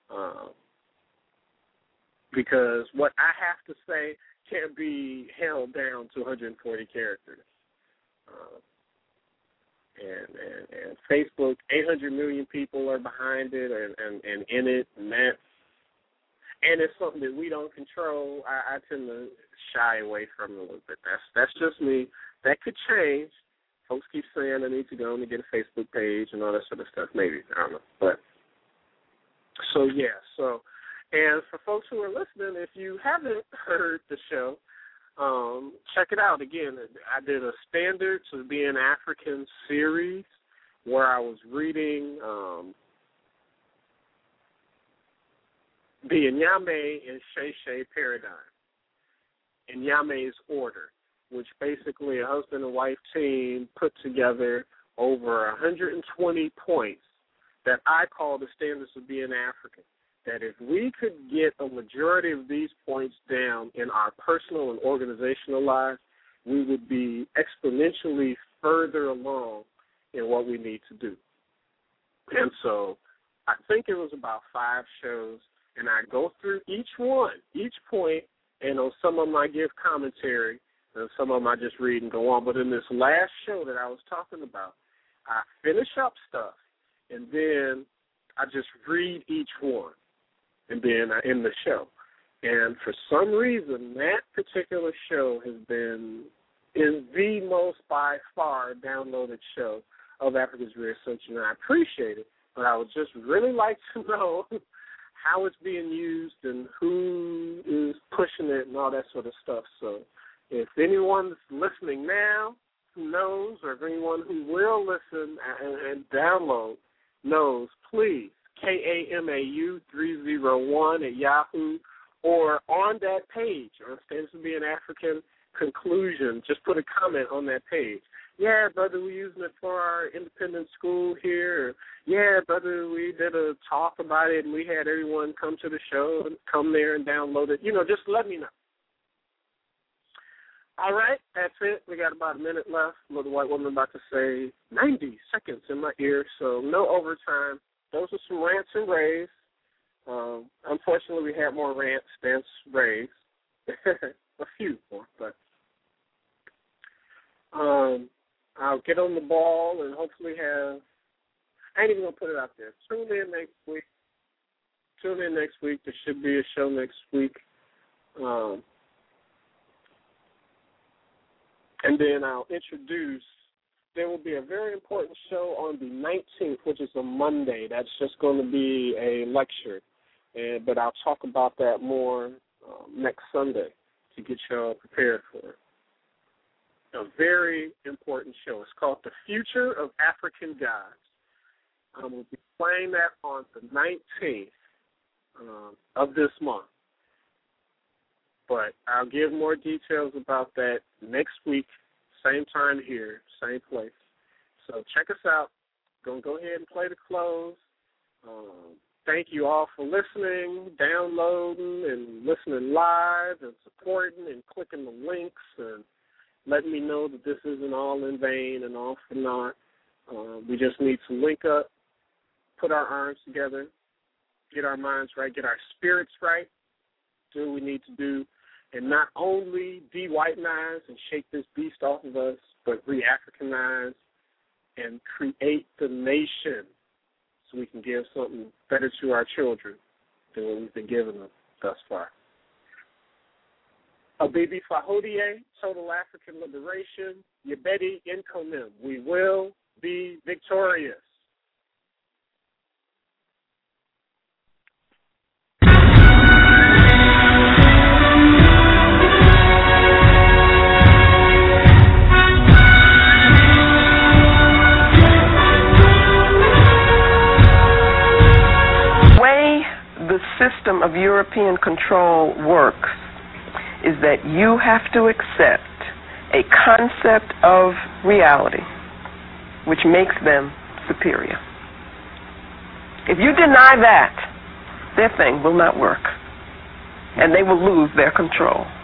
Because what I have to say can't be held down to 140 characters. And Facebook, 800 million people are behind it and in it, and it's something that we don't control. I tend to shy away from it a little bit. That's just me. That could change. Folks keep saying I need to go and get a Facebook page and all that sort of stuff. Maybe, I don't know. But and for folks who are listening, if you haven't heard the show, check it out. Again, I did a Standard to Being African series where I was reading the Nyame and Sheshe paradigm, in Nyame's order, which basically a husband and wife team put together over 120 points that I call the standards of being African. That if we could get a majority of these points down in our personal and organizational lives, we would be exponentially further along in what we need to do. And so I think it was about 5 shows, and I go through each point, and on some of them I give commentary, and some of them I just read and go on. But in this last show that I was talking about, I finish up stuff, and then I just read each one. And then I end the show. And for some reason, that particular show is the most by far downloaded show of Africa's Research, and I appreciate it, but I would just really like to know how it's being used and who is pushing it and all that sort of stuff. So if anyone's listening now who knows, or if anyone who will listen and download knows, please, KAMAU301 at Yahoo, or on that page, on Standards of Being African conclusion, just put a comment on that page. Yeah, brother, we're using it for our independent school here. Or, yeah, brother, we did a talk about it, and we had everyone come to the show and come there and download it. Just let me know. All right, that's it. We got about a minute left. Little white woman about to say 90 seconds in my ear, so no overtime. Those are some rants and raves. Unfortunately, we had more rants than raves. A few more, but I'll get on the ball and hopefully have. I ain't even gonna put it out there. Tune in next week. There should be a show next week. And then I'll introduce. There will be a very important show on the 19th, which is a Monday. That's just going to be a lecture, but I'll talk about that more next Sunday to get y'all prepared for it. A very important show. It's called The Future of African Gods. We'll be playing that on the 19th of this month. But I'll give more details about that next week, same time here, same place. So check us out. Going to go ahead and play the close. Thank you all for listening, downloading, and listening live, and supporting, and clicking the links, and letting me know that this isn't all in vain and all for naught. We just need to link up, put our arms together, get our minds right, get our spirits right, do what we need to do, and not only de-whitenize and shake this beast off of us, but re-Africanize and create the nation so we can give something better to our children than what we've been giving them thus far. Abibi Fahodie, Total African Liberation, Yabedi Nkonim. We will be victorious. The way the system of European control works is that you have to accept a concept of reality which makes them superior. If you deny that, their thing will not work, and they will lose their control.